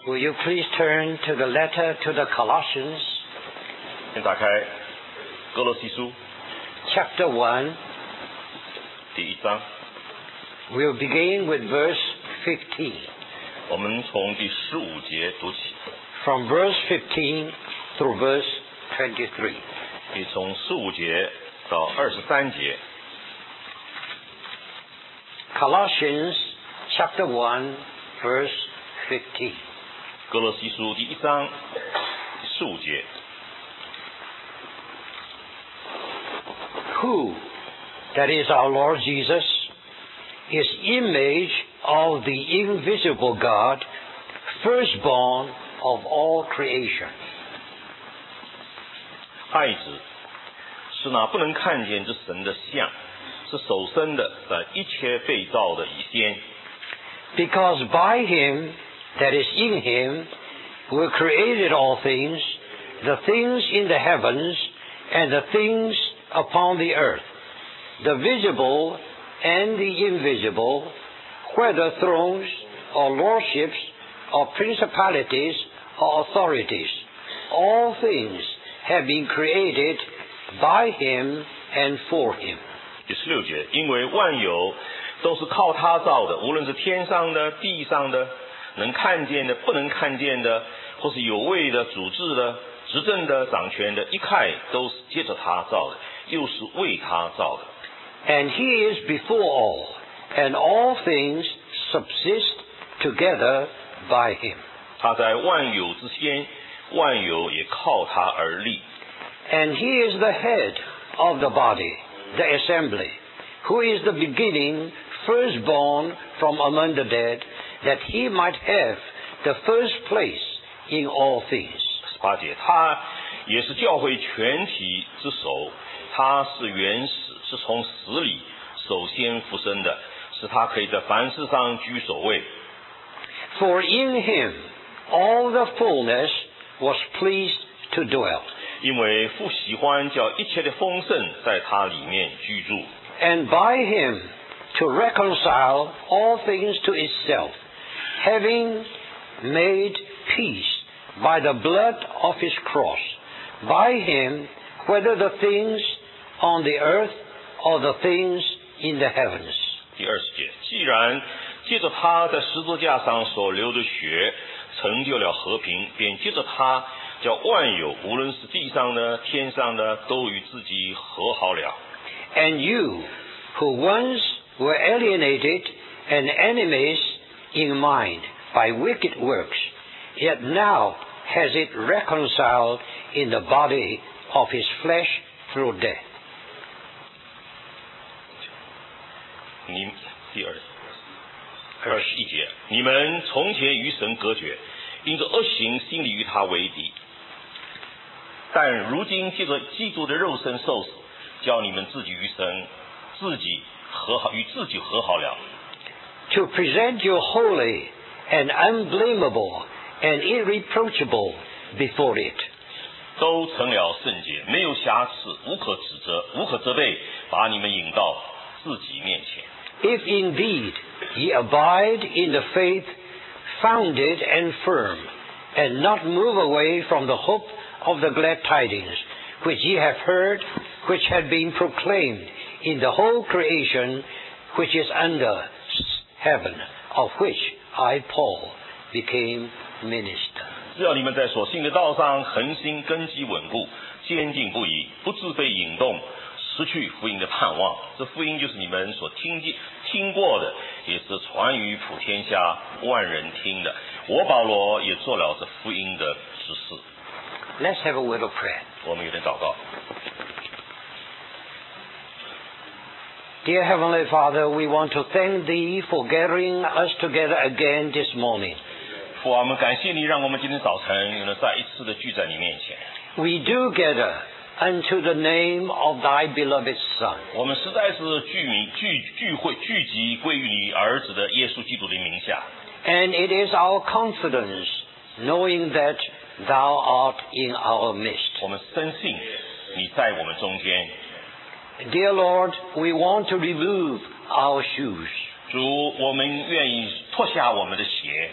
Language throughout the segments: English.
Will you please turn to the letter to the Colossians, 请打开哥罗西书 chapter 1. 第1章， We'll begin with verse 15. 我们从第15节读起， From verse 15 through verse 23. 可以从15节到23节。 Colossians chapter 1, verse 15. 哥罗西书第1章第15节， Who, that is our Lord Jesus, is image of the invisible God, firstborn of all creation. 爱子是那不能看见之神的像，是首生的，在一切被造的以先。 Because by him, that is in him, were created all things, the things in the heavens and the things upon the earth, the visible and the invisible, whether thrones or lordships or principalities or authorities. All things have been created by him and for him. 第16节，因为万有都是靠他造的，无论是天上的、地上的，能看见的、不能看见的，或是有位的、主治的、执政的、掌权的，一概都是接着他造的，又是为他造的。 And he is before all, and all things subsist together by him. 他在万有之先，万有也靠他而立。 And he is the head of the body, the assembly, who is the beginning, firstborn from among the dead, that he might have the first place in all things. 18节，他也是教会全体之首，他是原始，是从死里首先复生的，使他可以在凡事上居首位。 For in him all the fullness was pleased to dwell. 因为父喜欢叫一切的丰盛在他里面居住， And by him to reconcile all things to itself, having made peace by the blood of his cross. By him, whether the things on the earth or the things in the heavens. 第20节，既然借着他在十字架上所流的血成就了和平，便借着他叫万有，无论是地上的、天上的，都与自己和好了。 And you, who once were alienated and enemies in mind by wicked works, yet now has it reconciled in the body of his flesh through death. 第21节，你们从前与神隔绝，因着恶行，心里与他为敌。但如今借着基督的肉身受死，叫你们自己与神自己和好，与自己和好了。 To present you holy and unblameable and irreproachable before it. 都成了圣洁，没有瑕疵，无可指责，无可责备，把你们引到自己面前。 If indeed ye abide in the faith, founded and firm, and not move away from the hope of the glad tidings, which ye have heard, which had been proclaimed in the whole creation, which is under heaven, of which I, Paul, became minister. 只要你们在所信的道上恒心根基稳固，坚定不移，不自被引动，失去福音的盼望。这福音就是你们所听过的，也是传于普天下万人听的。我保罗也做了这福音的执事。 Let's have a word of prayer. 我们有点祷告。 Dear Heavenly Father, we want to thank Thee for gathering us together again this morning. 父啊，我们感谢你，让我们今天早晨又能再一次的聚在你面前。 We do gather unto the name of Thy beloved Son. 我们实在是聚集归于你儿子的耶稣基督的名下。 And it is our confidence, knowing that Thou art in our midst. 我们深信你在我们中间。 Dear Lord, we want to remove our shoes. 主，我们愿意脱下我们的鞋，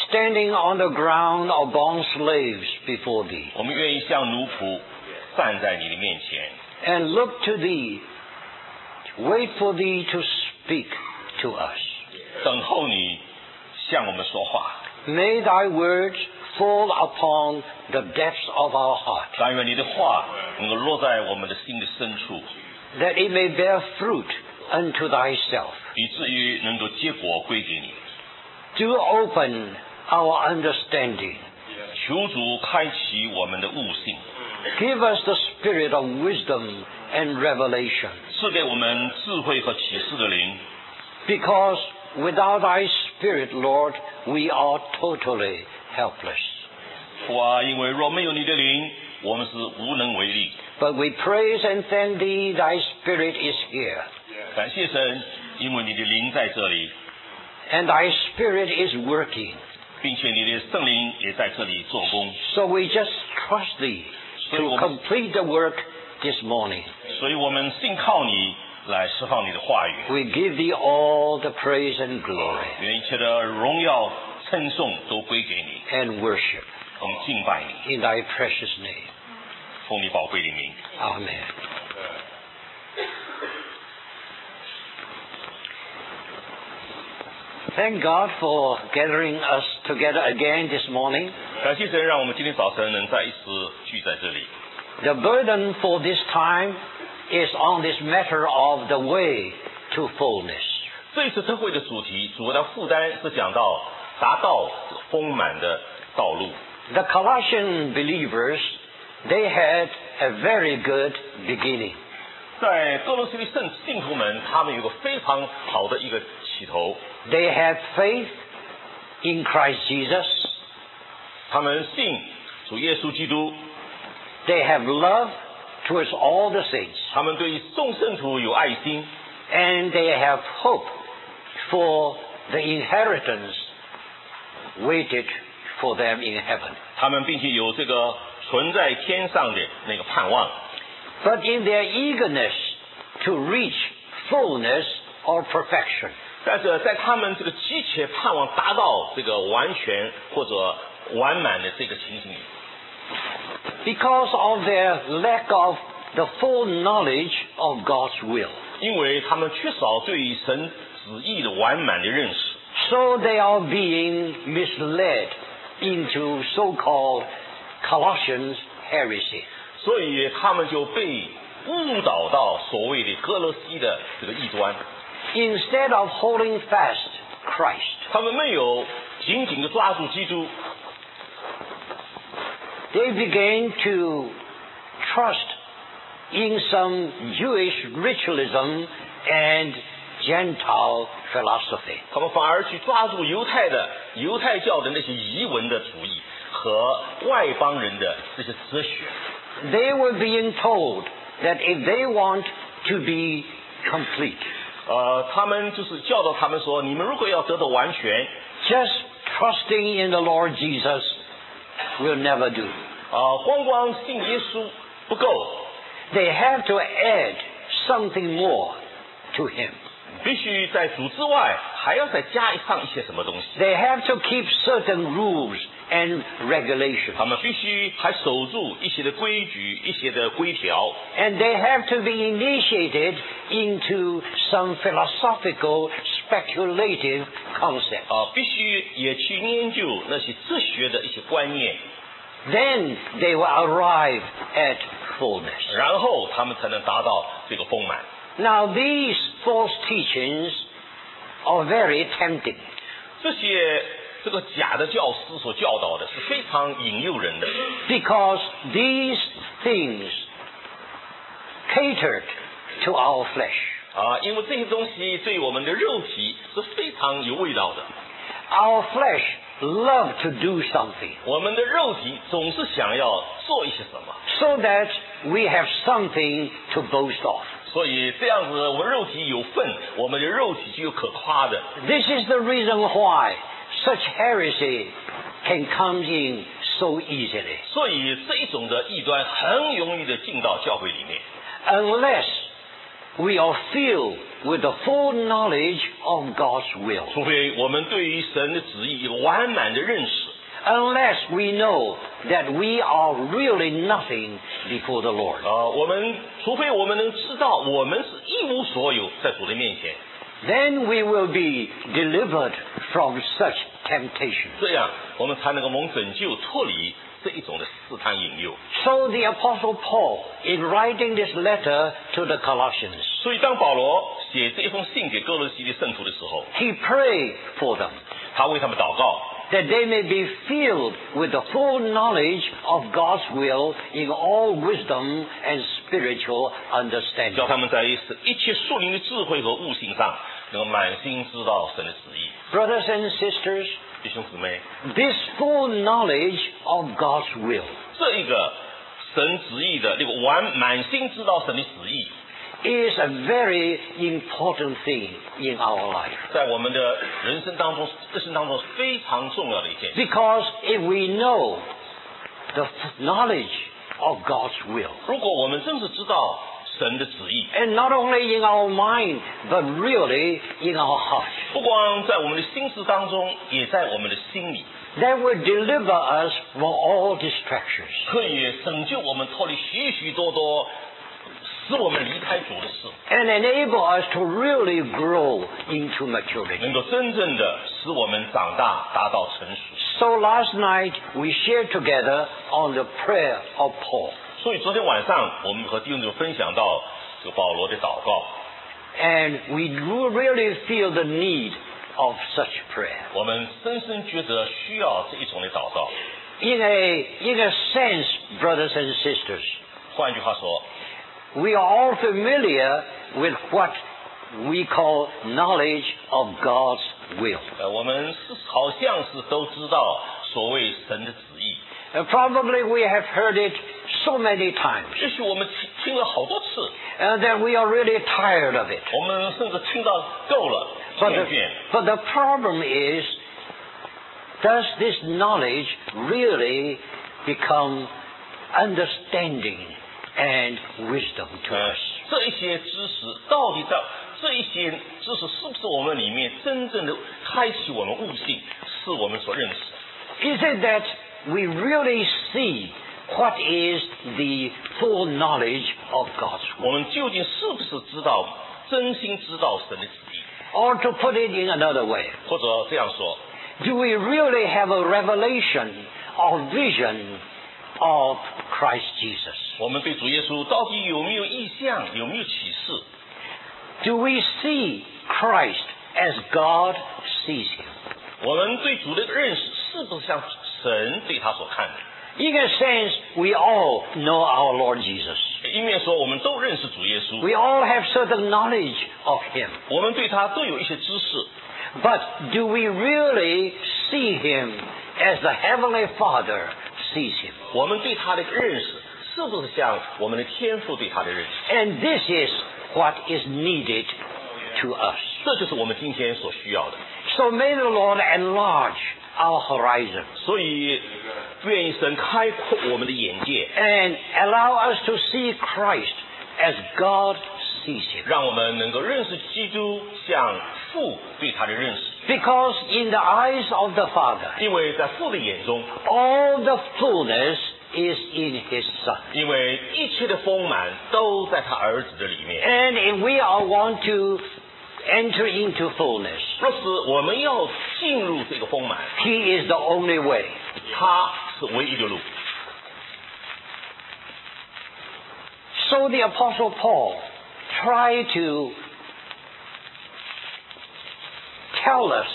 standing on the ground or bond slaves before thee, 我们愿意像奴仆站在你的面前， and look to thee, wait for thee to speak to us. 等候你向我们说话。 May thy words fall upon the depths of our heart, 但愿你的话能够落在我们的心的深处， that it may bear fruit unto thyself. 以至于能够结果归给你。 Do open our understanding. 求主开启我们的悟性， Give us the spirit of wisdom and revelation, 赐给我们智慧和启示的灵。 because without thy spirit, Lord, we are totally helpless. 父啊，因为若没有你的灵，我们是无能为力。 But we praise and thank thee, thy spirit is here, 感谢神，因为你的灵在这里， and thy spirit is working. 并且你的圣灵也在这里做工。 So we just trust thee to complete the work this morning. 所以我们信靠你来释放你的话语， We give thee all the praise and glory 愿一切的荣耀称颂都归给你， and worship 我们敬拜你， in thy precious name. 奉你宝贵的名。 Amen. Thank God for gathering us together again this morning. 感谢神，让我们今天早晨能再一次聚在这里。 The burden for this time is on this matter of the way to fullness. 这一次特会的主题，主要的负担是讲到达到丰满的道路。 The Colossian believers, they had a very good beginning. 在哥罗西的信徒们，他们有个非常好的一个起头， They had faith in Christ Jesus. 他们信主耶稣基督， They have love towards all the saints. 他们对众圣徒有爱心， And they have hope for the inheritance waited for them in heaven. 他们并且有这个存在天上的那个盼望。 But in their eagerness to reach fullness or perfection, 但是在他们这个急切盼望达到这个完全或者完满的这个情形里， because of their lack of the full knowledge of God's will, 因为他们缺少对于神旨意的完满的认识， so they are being misled into so-called Colossians heresy. 所以他们就被误导到所谓的哥罗西的这个异端。 Instead of holding fast Christ, 他们没有紧紧的抓住基督， they began to trust in some Jewish ritualism and Gentile philosophy. 他们反而去抓住犹太教的那些遗文的主义和外邦人的这些哲学。 They were being told that if they want to be complete, 他们就是教导他们说，你们如果要得到完全， just trusting in the Lord Jesus will never do. 光信耶稣不够， They have to add something more to Him. 必须在主之外还要再加上一些什么东西。 They have to keep certain rules and regulations. 他们必须还守住一些的规矩、一些的规条， And they have to be initiated into some philosophical, speculative concepts. 必须也去研究那些哲学的一些观念， Then they will arrive at fullness. 然后他们才能达到这个丰满。 Now these false teachings are very tempting. 这个假的教师所教导的是非常引诱人的， Because these things catered to our flesh. 因为这些东西对我们的肉体是非常有味道的。 Our flesh love to do something 我们的肉体总是想要做一些什么， so that we have something to boast of. 所以这样子我们肉体有份，我们的肉体就有可夸的。 This is the reason why such heresy can come in so easily. 所以这一种的异端很容易的进到教会里面， Unless we are filled with the full knowledge of God's will. 除非我们对于神的旨意有完满的认识， Unless we know that we are really nothing before the Lord. 除非我们能知道我们是一无所有在主的面前， Then we will be delivered from such temptation. 这样我们才能够蒙拯救，脱离这一种的试探引诱。 So the Apostle Paul, in writing this letter to the Colossians, 所以当保罗写这一封信给哥罗西的圣徒的时候， he prayed for them, 他为他们祷告， that they may be filled with the full knowledge of God's will in all wisdom and spiritual 叫 understanding. 他们在一切属灵的智慧和悟性上，能够满心知道神的旨意。 Brothers and sisters, 弟兄姊妹， this full knowledge of God's will 这一个神旨意的那个满心知道神的旨意， is a very important thing in our life. 在我们的人生当中是非常重要的一件事。 Because if we know the knowledge of God's will, 如果我们真是知道神的旨意， and not only in our mind, but really in our heart, 不光在我们的心思当中，也在我们的心里， that will deliver us from all distractions. 可以拯救我们脱离许许多多使我们离开主的事， And enable us to really grow into maturity. 能够真正的使我们长大，达到成熟。 So last night we shared together on the prayer of Paul. 所以昨天晚上我们和弟兄姊妹分享到这个保罗的祷告， And we really feel the need of such prayer. 我们深深觉得需要这一种的祷告。 In a sense, brothers and sisters, 换句话说， we are all familiar with what we call knowledge of God's will. 我们好像是都知道所谓神的旨意， Probably we have heard it so many times, 也许我们听了好多次， and that we are really tired of it. 我们甚至听到够了， But 厌倦。 but the problem is, does this knowledge really become understanding and wisdom to us? 这一些知识到底在这一些知识是不是我们里面真正的开启我们悟性，是我们所认识的？ Is it that we really see what is the full knowledge of God's 我 will? 们究竟是不是真心知道神的旨意？ Or to put it in another way, 或者这样说， do we really have a revelation or vision of Christ Jesus? 我们对主耶稣到底有没有意向，有没有启示？ Do we see Christ as God sees him? 我们对主的认识是不是像神对他所看的？ In a sense, we all know our Lord Jesus. 一面说我们都认识主耶稣， We all have certain knowledge of him. 我们对他都有一些知识， But do we really see him as the Heavenly Father sees him? 我们对他的认识是不是像我们的天父对他的认识？ And this is what is needed to us. 这就是我们今天所需要的。 So may the Lord enlarge our horizon 所以，愿神开阔我们的眼界， and allow us to see Christ as God sees him. 让我们能够认识基督，像父对他的认识。 Because in the eyes of the Father, 因为在父的眼中， all the fullness is in his Son. 因为一切的丰满都在他儿子的里面。 And if we are want to enter into fullness, 若是我们要进入这个丰满， he is the only way. 他是唯一的路。 So the Apostle Paul tried to tell us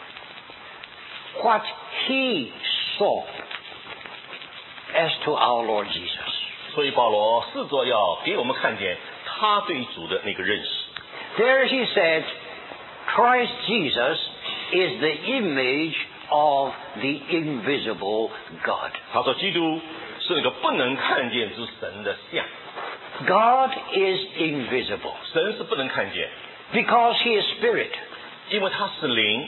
what he saw as to our Lord Jesus. 所以保罗试着要给我们看见他对主的那个认识。 There he said, Christ Jesus is the image of the invisible God. 他说基督是那个不能看见之神的像， God is invisible 神是不能看见， because he is spirit. 因为他是灵，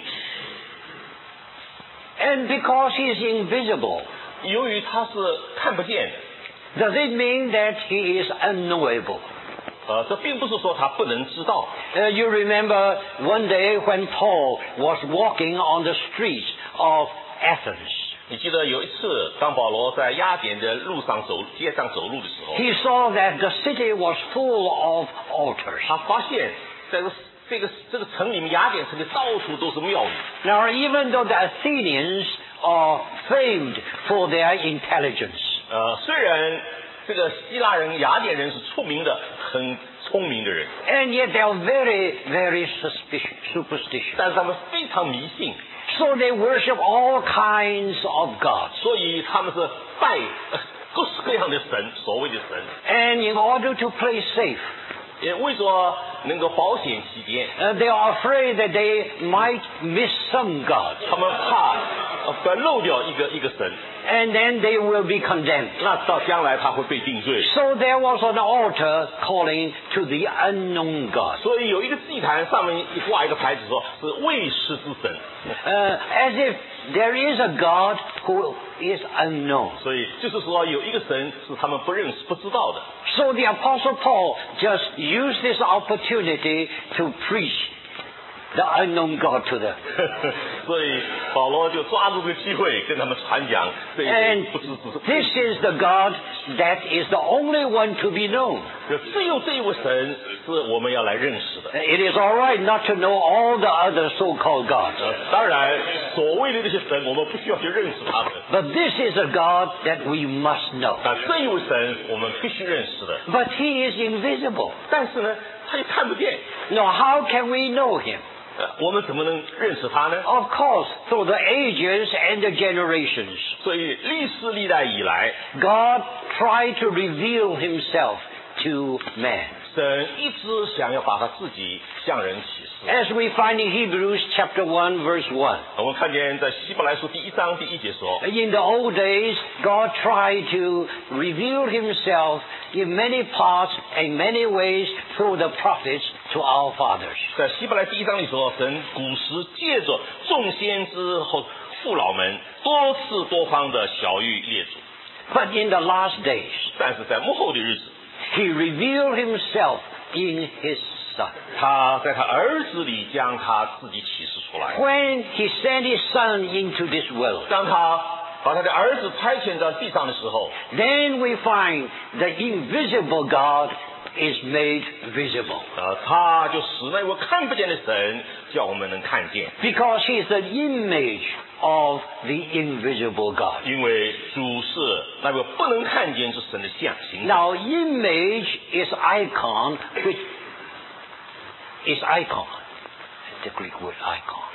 And because he is invisible, 由于他是看不见的， does it mean that he is unknowable? 这并不是说他不能知道。 You remember one day when Paul was walking on the streets of Athens. 你记得有一次，当保罗在雅典的街上走路的时候， He saw that the city was full of altars. 他发现在这个城里面，雅典城里到处都是庙宇。 Now, even though the Athenians are famed for their intelligence, 虽然这个希腊人、雅典人是出名的很聪明的人， and yet they are very, very superstitious. 但是他们非常迷信， So they worship all kinds of gods. 所以他们是拜各式各样的神，所谓的神。 And in order to play safe, 也为说能够保险起见， they are afraid that they might miss some god. 他们怕不要漏掉一个神， And then they will be condemned. 那到将来他会被定罪。 So there was an altar calling to the unknown god. 所以有一个祭坛上面挂一个牌子，说是未识之神， As if there is a God who is unknown. 所以就是说有一个神是他们不认识、不知道的。 So the Apostle Paul just used this opportunity to preach the unknown God to them. 所以保罗就抓住这个机会跟他们传讲这一 And 位不知之神。 this is the God that is the only one to be known. 只有这一位神是我们要来认识的。 It is all right not to know all the other so-called gods. 当然，所谓的那些神，我们不需要去认识他们。 But this is a God that we must know. 这一位神我们必须认识的。 But he is invisible. 但是呢，他又看不见。 Now, how can we know him? 我们怎么能认识他呢？ Of course, through the ages and the generations. 所以历史历代以来， God tried to reveal himself to man. 神一直想要把他自己向人启示。 As we find in Hebrews chapter 1 verse 1. 我们看见在希伯来书第1章第1节说， In the old days, God tried to reveal himself in many parts and many ways through the prophets to our fathers. 在希伯来第1章里说，神古时借着众先知后父老们多次多方的晓谕列祖， But in the last days, 但是在幕后的日子， he revealed himself in his Son. 他在他儿子里将他自己启示出来。 When he sent his Son into this world, 当他把他的儿子差遣到地上的时候， then we find the invisible God is made visible. 他就使那位看不见的神叫我们能看见， Because he is the image of the invisible God. 因为主是那位不能看见之神的像形。 Now, image is icon, which is icon. The Greek word icon.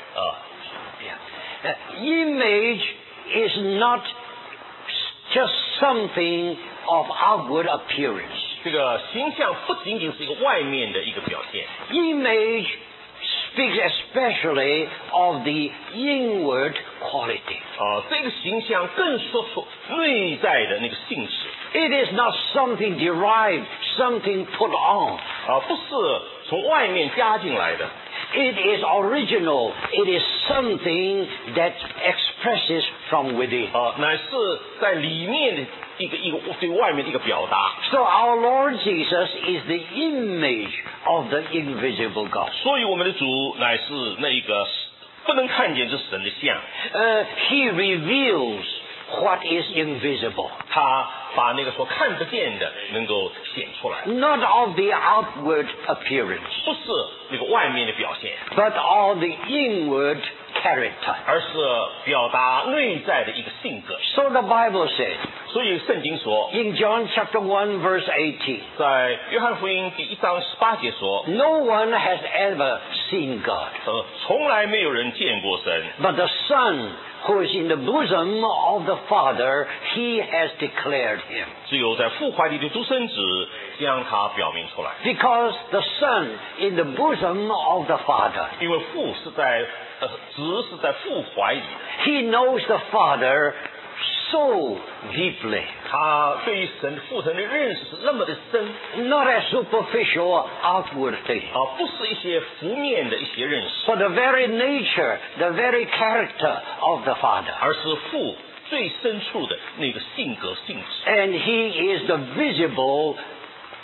Yeah. Image is not just something of outward appearance. 这个形象不仅仅是一个外面的一个表现， Image speaks especially of the inward quality. 这个形象更说出内在的那个性质， It is not something derived, something put on. 不是从外面加进来的， It is original. It is something that expresses from within. 乃是在里面的一个对外面的一个表达。 So our Lord Jesus is the image of the invisible God. 所以我们的主乃是那一个不能看见之神的像， He reveals what is invisible, 他把那个所看不见的能够显出来， not of the outward appearance, 不是那个外面的表现， but of the inward character. 而是表达内在的一个性格。 So the Bible says 所以圣经说， in John chapter 1 verse 18, 在约翰福音第1章18节说， no one has ever seen God, 从来没有人见过神， but the Son who is in the bosom of the Father, he has declared him. 只有在父怀里的独生子将他表明出来， Because the Son in the bosom of the Father, 因为父是在子是在父怀里的， he knows the Father so deeply, 他对于父神的认识是那么的深， not as superficial outward thing, 不是一些浮面的一些认识， but the very nature, the very character of the Father. 而是父最深处的那个性格性质。 And he is the visible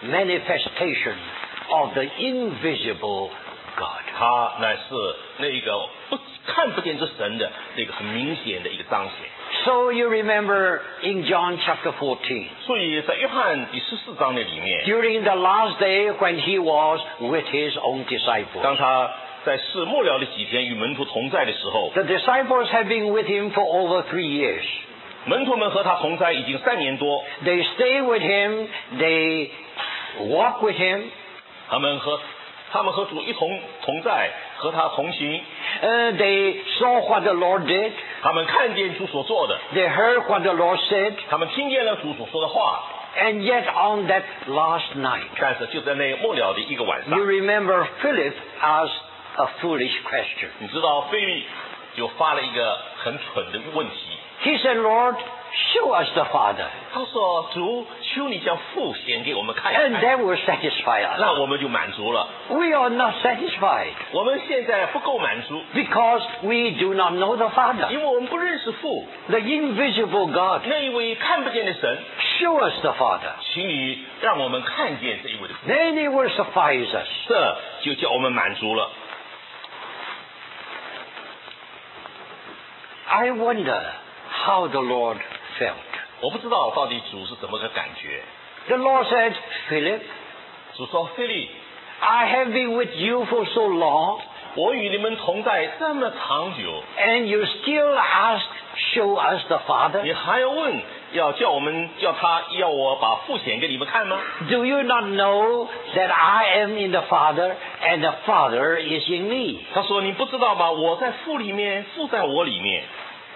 manifestation of the invisible God. 他乃是那个看不见之神的那个很明显的一个彰显。 So you remember in John chapter 14, 所以在约翰第14章的里面， during the last day when he was with his own 当 disciples, 他在世末了的几天与门徒同在的时候， the disciples had been with him for over 3 years. 门徒们和他同在已经3年多， They stay with him, they walk with him, 他们和主一同在，和他同行， they saw what the Lord did, 他们看见主所做的， they heard what the Lord said, 他们听见了主所说的话。 and yet on that last night, 但是就在那末了的一个晚上， you remember Philip asked a foolish question. 你知道腓利就发了一个很蠢的问题。 He said, Lord, show us the Father, 他说：“主，求你将父显给我们看一 and 看， that will satisfy us. 那我们就满足了。 We are not satisfied 我们现在不够满足， because we do not know the Father, 因为我们不认识父， the invisible God. 那一位看不见的神。 Show us the Father. 请你让我们看见这一位的父， Then it will suffice us. 这就叫我们满足了。 I wonder how the Lord felt. 我不知道到底主是怎么个感觉。 The Lord said, Philip, 主说：“腓利， I have been with you for so long, 我与你们同在这么长久， and you still ask, show us the Father? 你还要问，要我把父显给你们看吗？ Do you not know that I am in the Father, and the Father is in me? 他说：“你不知道吗？我在父里面，父在我里面。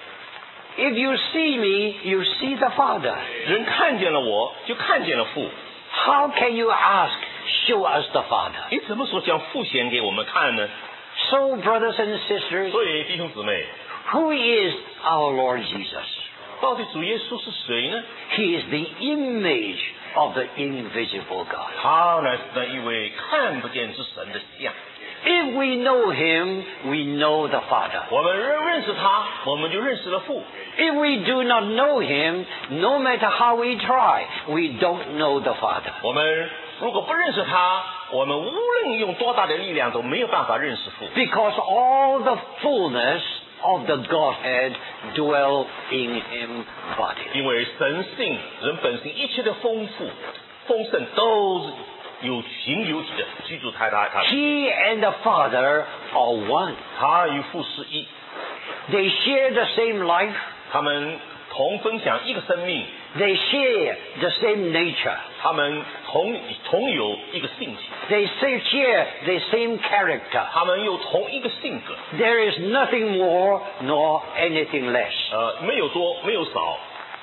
If you see me, you see the Father. 人看见了我，就看见了父。 How can you ask, show us the Father? 你怎么说将父显给我们看呢？ So, brothers and sisters, 所以弟兄姊妹， who is our Lord Jesus? 到底主耶稣是谁呢？ He is the image of the invisible God. 他乃是那一位看不见之神的像。 If we know Him, we know the Father. 我们认识他，我们就认识了父。 If we do not know Him, no matter how we try, we don't know the Father. 我们如果不认识他，我们无论用多大的力量都没有办法认识父。 Because all the fullness of the Godhead dwell in Him bodily. 因为神性、人本性一切的丰盛都有形有体的居住在他里。 He and the Father are one. 他与父是一， They share the same life. 他们同分享一个生命， They share the same nature. 他们同有一个性情， They share the same character. 他们有同一个性格。 There is nothing more nor anything less. 没有多，没有少。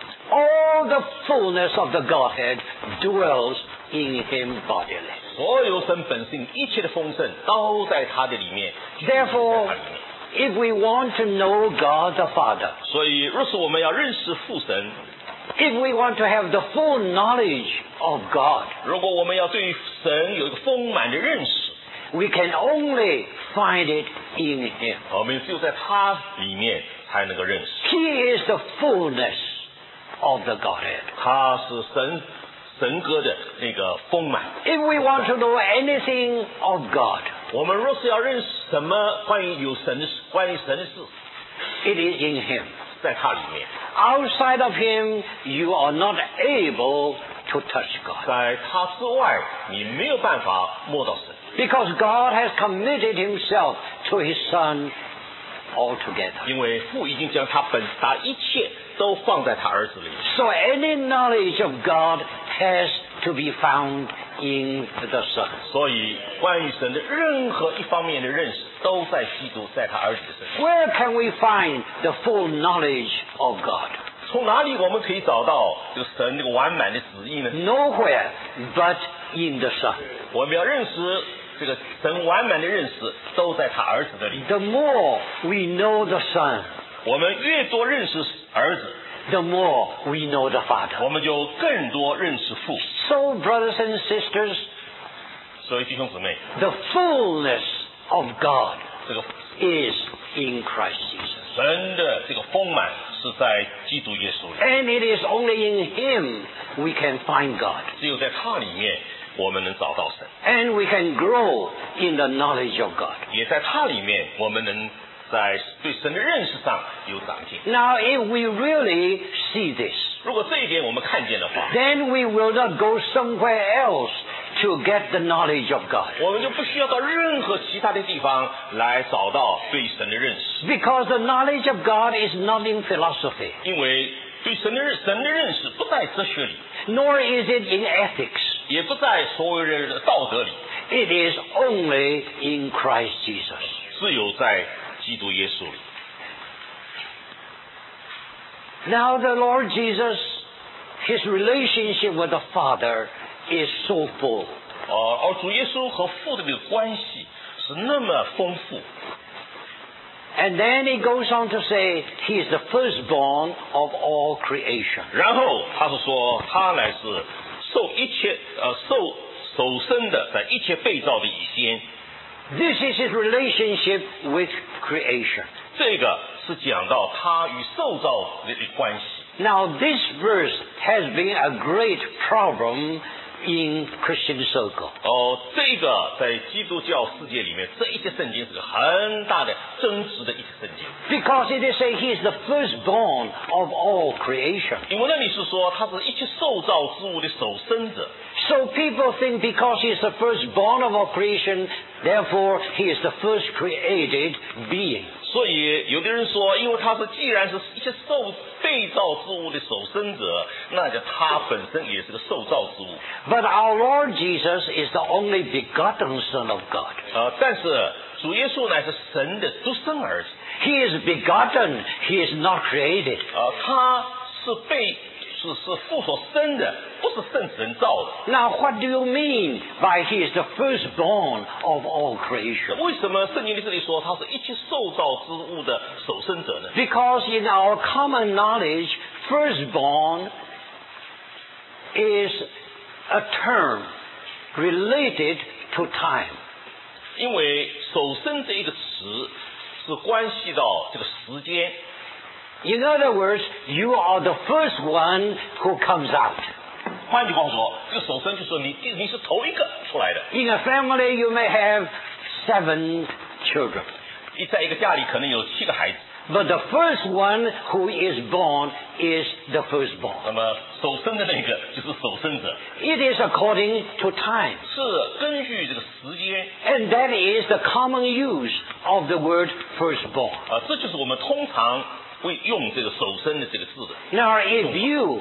All the fullness of the Godhead dwells in Him bodily. 所有神本性一切的丰盛都在他的里面。 Therefore, if we want to know God the Father, 所以，若是我们要认识父神， if we want to have the full knowledge of God, 如果我们要对神有一个丰满的认识， we can only find it in Him. 我们只有在他里面才能够认识。 He is the fullness of the Godhead. 他是神格的那个丰满。 If we want to know anything of God, 我们若是要认识什么关于神的事， it is in Him. 在他里面， Outside of Him, you are not able to touch God. 在他之外，你没有办法摸到神， Because God has committed Himself to His Son altogether. 因为父已经将他一切都放在他儿子里。 So any knowledge of God has to be found in the Son. 所以，关于神的任何一方面的认识，都在基督，在他儿子的身上。 Where can we find the full knowledge of God? 从哪里我们可以找到这个神这个完满的旨意呢？ Nowhere but in the Son. 我们要认识这个神完满的认识，都在他儿子的里。 The more we know the Son, 我们越多认识儿子， the more we know the Father. 我们就更多认识父。 So, brothers and sisters, 所以弟兄姊妹， the fullness of God 这个 is in Christ Jesus. 神的这个丰满是在基督耶稣里， And it is only in Him we can find God. 只有在他里面， 我们能找到神， And we can grow in the knowledge of God. 也在它里面，我们能在对神的认识上有长进。 Now, if we really see this, 如果这一点我们看见的话， then we will not go somewhere else to get the knowledge of God. 我们就不需要到任何其他的地方来找到对神的认识， Because the knowledge of God is not in philosophy, 因为对神的认识不在哲学里， nor is it in ethics. 也不在所有人的道德里， It is only in Christ Jesus. 只有在基督耶稣里。 Now the Lord Jesus, his relationship with the Father is so full. 而主耶稣和父的这个关系是那么丰富， And then he goes on to say, he is the firstborn of all creation. 然后他是说他乃是受一切首生的，在一切被造的以先。 This is his relationship with creation. 这个是讲到他与受造的关系。 Now this verse has been a great problem in Christian circle. 这个在基督教世界里面，这一些圣经是个很大的争执的一些圣经， Because it is saying he is the firstborn of all creation. 因为那里是说他是一切受造之物的首生者。 So people think because he is the firstborn of all creation, therefore he is the first created being. 所以有的人说，因为他既然是一些被造之物的首生者，那就他本身也是个受造之物。 But our Lord Jesus is the only begotten Son of God. 但是主耶稣乃是神的独生儿子， He is begotten, he is not created. 他是父所生的，不是圣神造的。 Now what do you mean by he is the firstborn of all creation? 为什么圣经的这里说他是一切受造之物的首生者呢？ Because in our common knowledge, firstborn is a term related to time. 因为首生这一个词是关系到这个时间。 In other words, you are the first one who comes out. 换句话说，这个首生就是说你是头一个出来的。 In a family, you may have 7 children. 在一个家里可能有7个孩子， But the first one who is born is the firstborn. 那么首生的那个就是首生者， It is according to time. 是根据这个时间。 And that is the common use of the word firstborn. 这就是我们通常会用这个首生的这个字的。 Now, if you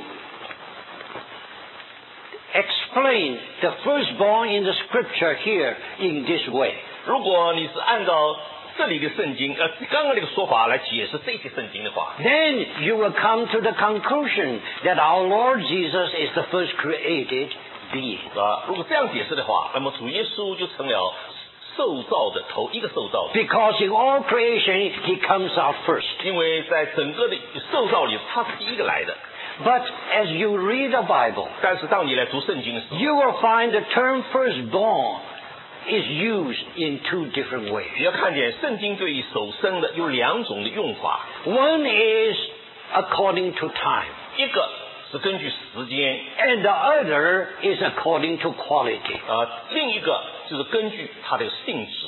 explain the firstborn in the scripture here in this way, 如果你是按照这里的圣经，刚刚这个说法来解释这些圣经的话， then you will come to the conclusion that our Lord Jesus is the first created being. 如果这样解释的话，那么主耶稣就成了受造的头一个受造的， Because in all creation, he comes out first. 因为在整个的受造里，他是第一个来的。 But as you read the Bible, 但是当你来读圣经的时候， you will find the term firstborn is used in 2 different ways. 你要看见圣经对于首生的有2种的用法， One is according to time, 一个是根据时间， and the other is according to quality. 另一个就是根据它的性质。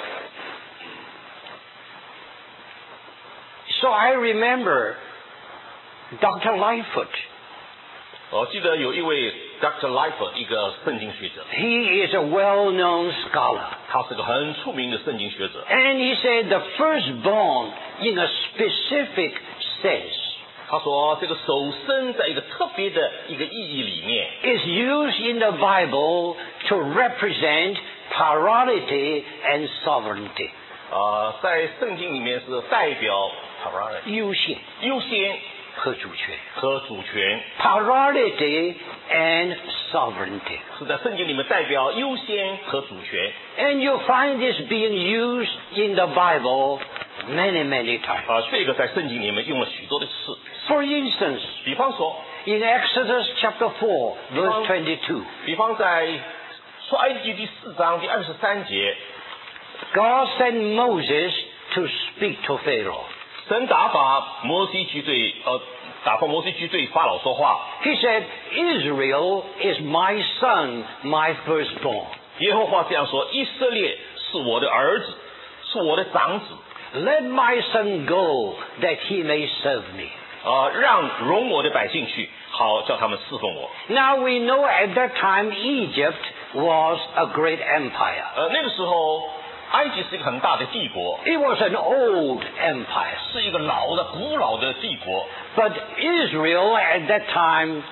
So I remember Dr. Lightfoot. 我记得有一位 Dr. Lightfoot， 一个圣经学者， He is a well-known scholar. 他是个很出名的圣经学者。 And he said the firstborn in a specific sense 他说，这个首生在一个特别的一个意义里面， is used in the Bible to represent priority and sovereignty. 在圣经里面是代表优先和主权 priority and sovereignty. 是在圣经里面代表优先和主权。 And you find this being used in the Bible many times. 这个在圣经里面用了许多的次。 For instance, 比方说 in Exodus chapter 4, verse 22, 比方在出埃及第4章第23节， God sent Moses to speak to Pharaoh. 神打发摩西去对打发摩西去对法老说话。 He said, Israel is my son, my firstborn. 耶和华这样说：以色列是我的儿子，是我的长子。 Let my son go, that he may serve me. 容我的百姓去，好叫他们侍奉我。 Now we know at that time Egypt was a great empire. 那个时候，埃及是一个很大的帝国， It was an old empire. 是一个老的、古老的帝国。 But Israel at that time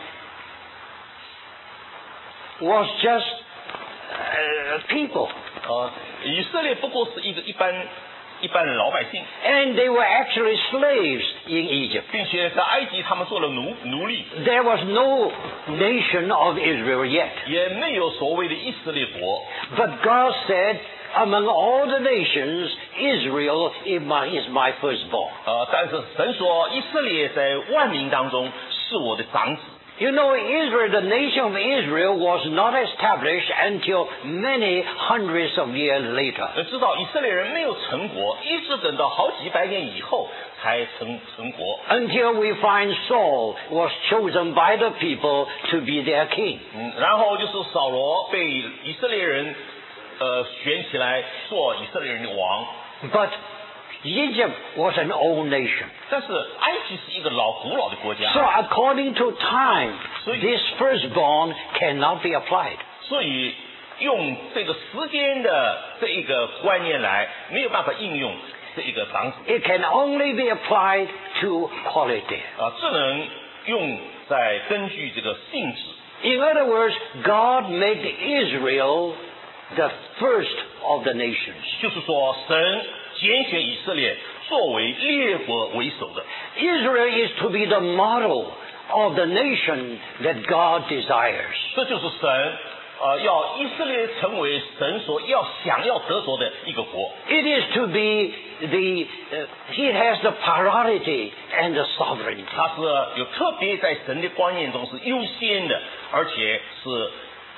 was just people. 以色列不过是一般老百姓， And they were actually slaves in Egypt. 并且在埃及他们做了奴隶， There was no nation of Israel yet. 也没有所谓的以色列国。 But God said, among all the nations, Israel is my firstborn. 但是神说，以色列在万民当中是我的长子。 You know, Israel, the nation of Israel, was not established until many hundreds of years later. 知道以色列人没有成国，一直等到好几百年以后才成国。 Until we find Saul was chosen by the people to be their king. 然后就是扫罗被以色列人选起来做以色列人的王。 But Egypt was an old nation. 但是埃及是一个古老的国家， So according to time, this firstborn cannot be applied. 所以用这个时间的这一个观念来，没有办法应用这一个长子。 It can only be applied to quality. 只能用在根据这个性质。 In other words, God made Israel the first of the nations. 就是说，神拣选以色列作为列国为首的。 Israel is to be the model of the nation that God desires. 这就是神要以色列成为神想要得着的一个国。 It is to be it has the priority and the sovereignty. 它是有特别在神的观念中是优先的，而且是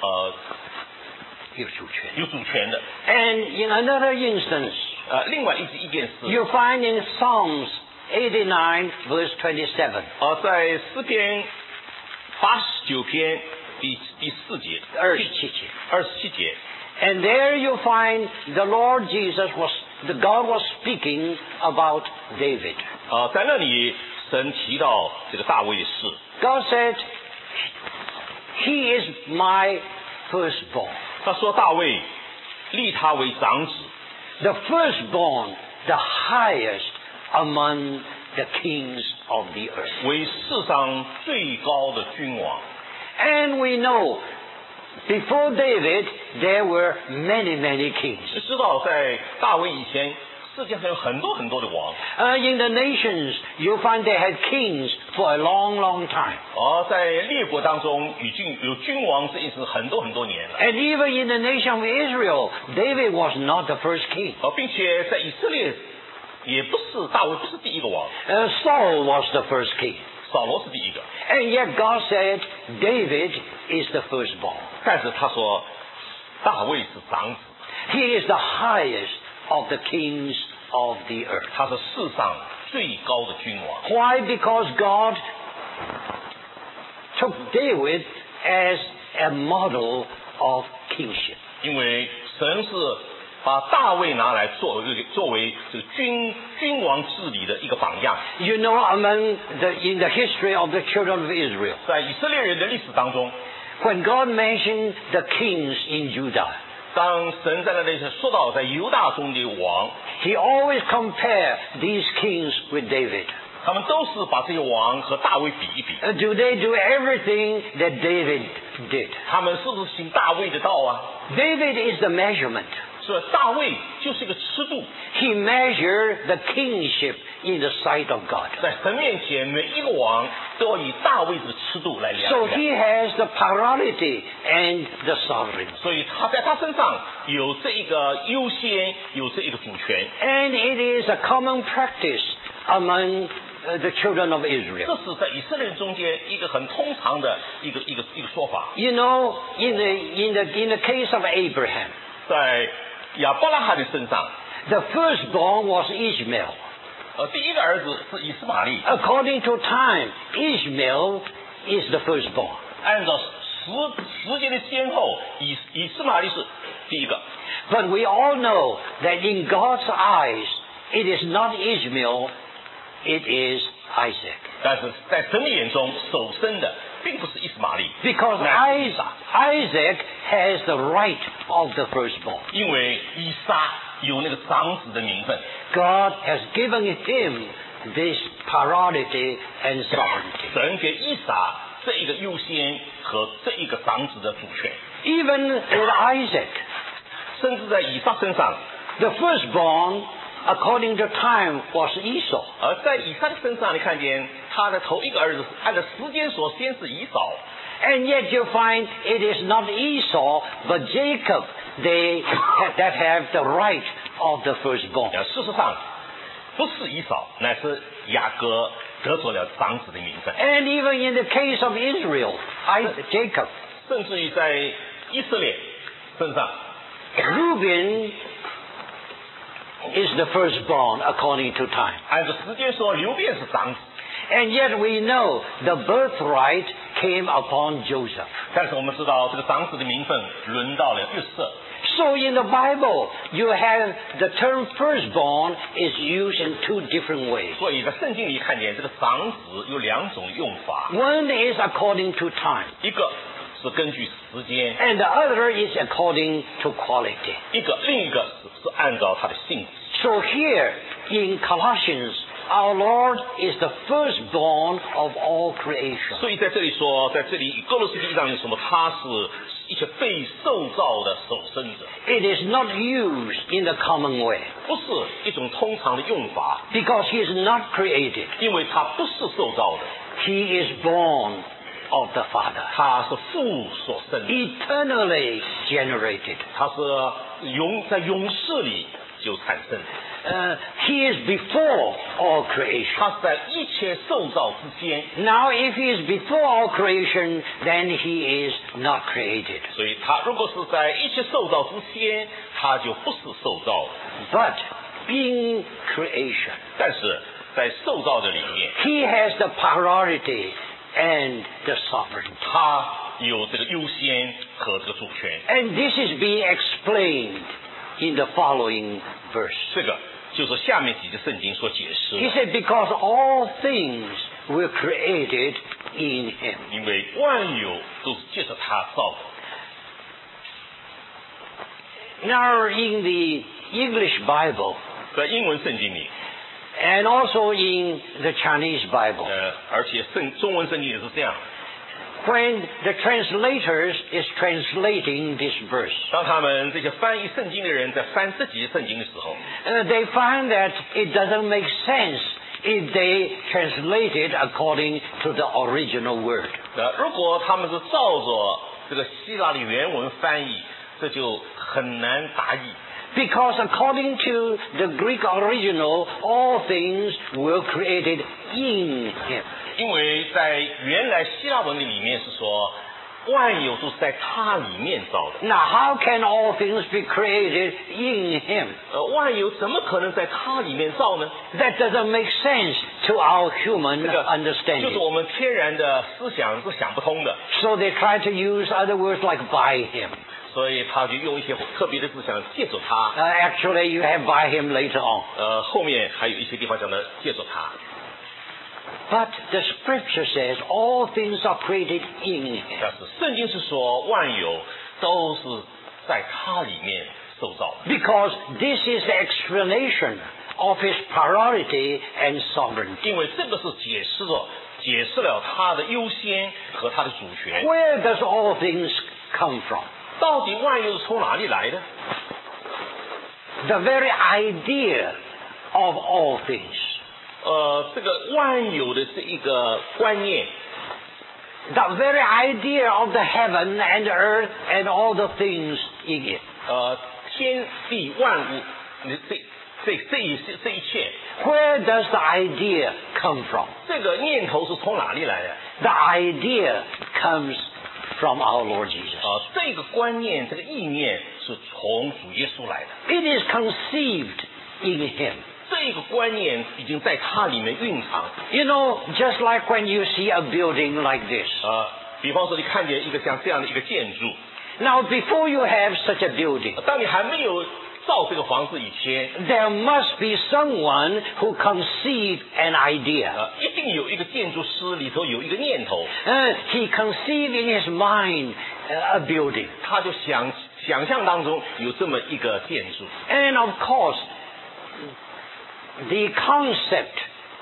有主权的。 And in another instance, 另外一件事 you find in Psalms 89 verse 27. 在诗篇89篇第4节27节 And there you find the Lord Jesus God was speaking about David. 在那里神提到这个大卫的事。 God said, He is my firstborn. 他说大卫立他为长子。 The firstborn, the highest among the kings of the earth. 为世上最高的君王。 And we know, before David, there were many kings. 知道在大卫以前，世界上有很多的王。 In the nations, you find they had kings for a long time. 在列国当中，有君王这一直很多年了。 And even in the nation of Israel, David was not the first king. 并且在以色列，大卫不是第一个王。 Saul was the first king. 扫罗是第一个。 And yet God said, David is the firstborn. 但是他说，大卫是长子。 He is the highest of the kings of the earth. 他是世上最高的君王。 Why? Because God took David as a model of kingship. 因为神是把大卫拿来作为这个君王治理的一个榜样。 You know, in the history of the children of Israel, 在以色列人的历史当中， when God mentioned the kings in Judah, 当神在那里说到在犹大中的王， He always compared these kings with David. 他们都是把这些王和大卫比一比。 Do they do everything that David did? 他们是不是行大卫的道啊？ David is the measurement. 所以大卫就是一个尺度， He measured the kingship in the sight of God. 在神面前，每一个王都要以大卫的尺度来量。 So he has the priority and the sovereignty. 所以他在他身上有这一个优先，有这一个主权。 And it is a common practice among the children of Israel. 这是在以色列人中间一个很通常的一个说法。 You know, in the case of Abraham, 在亚伯拉罕的身上， the firstborn was Ishmael. 第一个儿子是以斯玛利， According to time, Ishmael is the firstborn. 按照时间的先后，以斯玛利是第一个。 But we all know that in God's eyes, it is not Ishmael, it is Isaac. 但是在神的眼中，首生的并不是以斯玛利， Because 乃是以撒， Isaac has the right of the firstborn. 因为以撒有那个长子的名分， God has given him this priority and sovereignty. 神给以撒这一个优先和这一个长子的主权， Even with Isaac, 甚至在以撒身上， the firstborn, according to time, was Esau. 而在以撒的身上，你看见他的头一个儿子是按照时间所先是以扫， And yet you find it is not Esau, but Jacob that have the right of the firstborn. 事实上不是以扫，乃是雅各得着了长子的名分。 And even in the case of Israel, Jacob, 甚至于在以色列身上， Reuben is the firstborn according to time. 按照时间说，流便是长子， And yet we know the birthright came upon Joseph. 但是我们知道这个长子的名分轮到了约瑟。 So in the Bible, you have the term firstborn is used in two different ways. 所以在圣经里看见这个长子有两种用法， One is according to time, 一个是根据时间， and the other is according to quality. 另一个是按照他的性质。 So here in Colossians, our Lord is the firstborn of all creation. 所以在这里说，在这里哥罗西第一章里说，他是一切被受造的首生者， It is not used in the common way 不是一种通常的用法， because he is not created. 因为他不是受造的， He is born of the Father, 他是父所生的， eternally generated. 他是在永世里就产生的， He is before all creation. 他是在一切受造之间， Now, if he is before all creation, then he is not created. 所以他如果是在一切受造之前，他就不是受造的。 But in creation, 但是在受造的里面， he has the priority and the sovereignty. 他有这个优先和这个主权。 And this is being explained in the following verse. 这个就是下面几个圣经所解释 He 的， said, because all things were created in him. 因为万有都是借着他造的。 Now, in the English Bible, 在英文圣经里， and also in the Chinese Bible, 而且中文圣经也是这样。 when the translators is translating this verse, 当他们这些翻译圣经的人在翻这几节圣经的时候， they find that it doesn't make sense if they translate it according to the original word. 如果他们是照着这个希腊的原文翻译，这就很难达意。 Because according to the Greek original, all things were created in him. 因为在原来希腊文的里面是说，万有都是在他里面造的。 Now, how can all things be created in him? 万有怎么可能在他里面造呢？ That doesn't make sense to our human 这个就是 understanding. 我们天然的思想是想不通的， So they try to use other words like by him. 所以他就用一些特别的字想借助他。 Actually, you have by him later on. 后面还有一些地方讲的借助他。 But the scripture says all things are created in him. 但是圣经是说万有都是在他里面受造的， Because this is the explanation of his priority and sovereignty. 因为这个是解释了他的优先和他的主权。 Where does all things come from? 到底万有是从哪里来的？ The very idea of all things. 这个万有的这一个观念， The very idea of the heaven and the earth and all the things in it. 天地万物，这一切， Where does the idea come from? 这个念头是从哪里来的？ The idea comes from our Lord Jesus. 这个观念，这个意念是从主耶稣来的， It is conceived in him. 这个观念已经在他里面蕴藏。 You know, just like when you see a building like this. 比方说你看见一个像这样的一个建筑。 Now, before you have such a building, 当你还没有造这个房子以前 there must be someone who conceived an idea. 一定有一个建筑师里头有一个念头。 He conceived in his mind a building. 他就想象当中有这么一个建筑。 And of course, the concept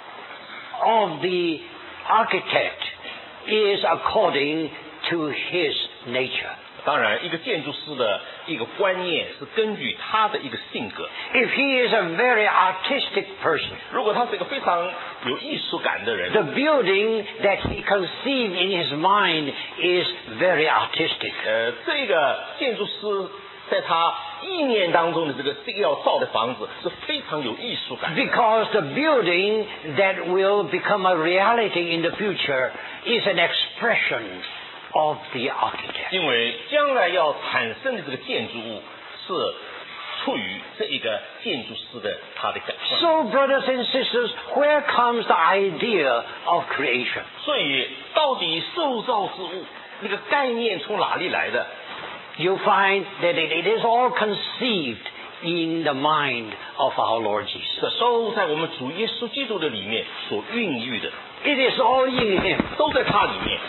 of the architect is according to his nature. 当然，一个建筑师的一个观念是根据他的一个性格。 If he is a very artistic person, 如果他是一个非常有艺术感的人 the building that he conceived in his mind is very artistic. 这个建筑师在他意念当中的这个要造的房子是非常有艺术感的。 Because the building that will become a reality in the future is an expression of the architect. 因为将来要产生的这个建筑物是出于这一个建筑师的他的感受。 So, brothers and sisters, where comes the idea of creation? 所以，到底受造之物那个概念从哪里来的？ You find that it is all conceived in the mind of our Lord Jesus. 都在我们主耶稣基督的里面所孕育的。 It is all in Him. 都在他里面。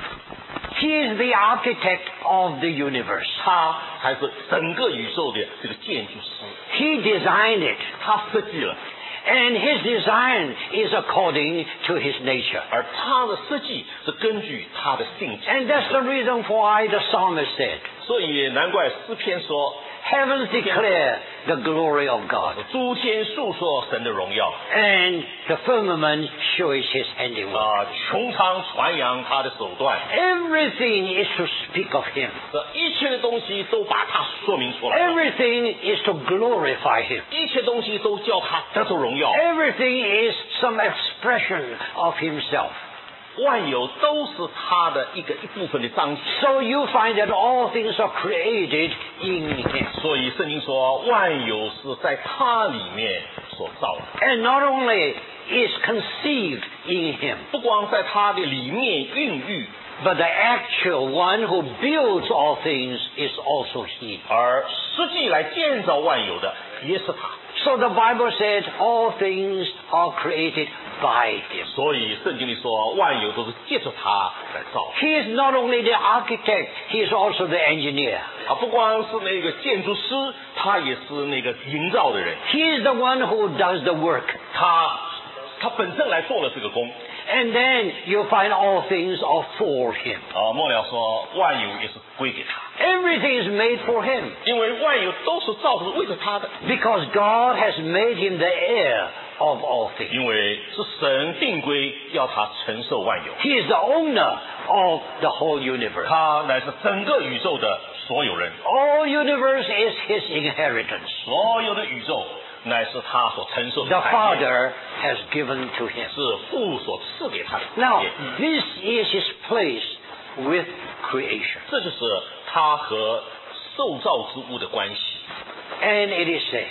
He is the architect of the universe. 他才是整个宇宙的这个建筑师。 He designed it. 他设计了。 And His design is according to His nature. 而他的设计是根据他的性质。 And that's the reason why the psalmist said, 所以难怪诗篇说 Heavens declare the glory of God, 诸天述说神的荣耀 and the firmament shows His handiwork. 穹苍传扬他的手段。 Everything is to speak of Him. 这一切的东西都把他说明出来了。 Everything is to glorify Him. 一切东西都叫他得着荣耀。 Everything is some expression of Himself. 万有都是他的一部分的彰显。 So you find that all things are created in Him. 所以圣经说，万有是在他里面所造的。 And not only is conceived in Him, 不光在他的里面孕育， but the actual one who builds all things is also He. 而实际来建造万有的也是他。 So the Bible says all things are created by Him. 所以圣经里说，万有都是借着他来造。 He is not only the architect, He is also the engineer. 不光是那个建筑师，他也是那个营造的人。 He is the one who does the work. 他本身来做了这个工。 And then you find all things are for Him. 末了说，万有也是归给他。 Everything is made for Him. 因为万有都是造的是为着他的。 Because God has made Him the heir of all things. 因为是神定规要他承受万有。 He is the owner of the whole universe. 他乃是整个宇宙的所有人。 All universe is His inheritance. 所有的宇宙乃是他所承受的 The 产业， Father has given to Him. 是父所赐给他的 Now, 产业。 this is His place with creation. 这就是他和受造之物的关系。 And it is said,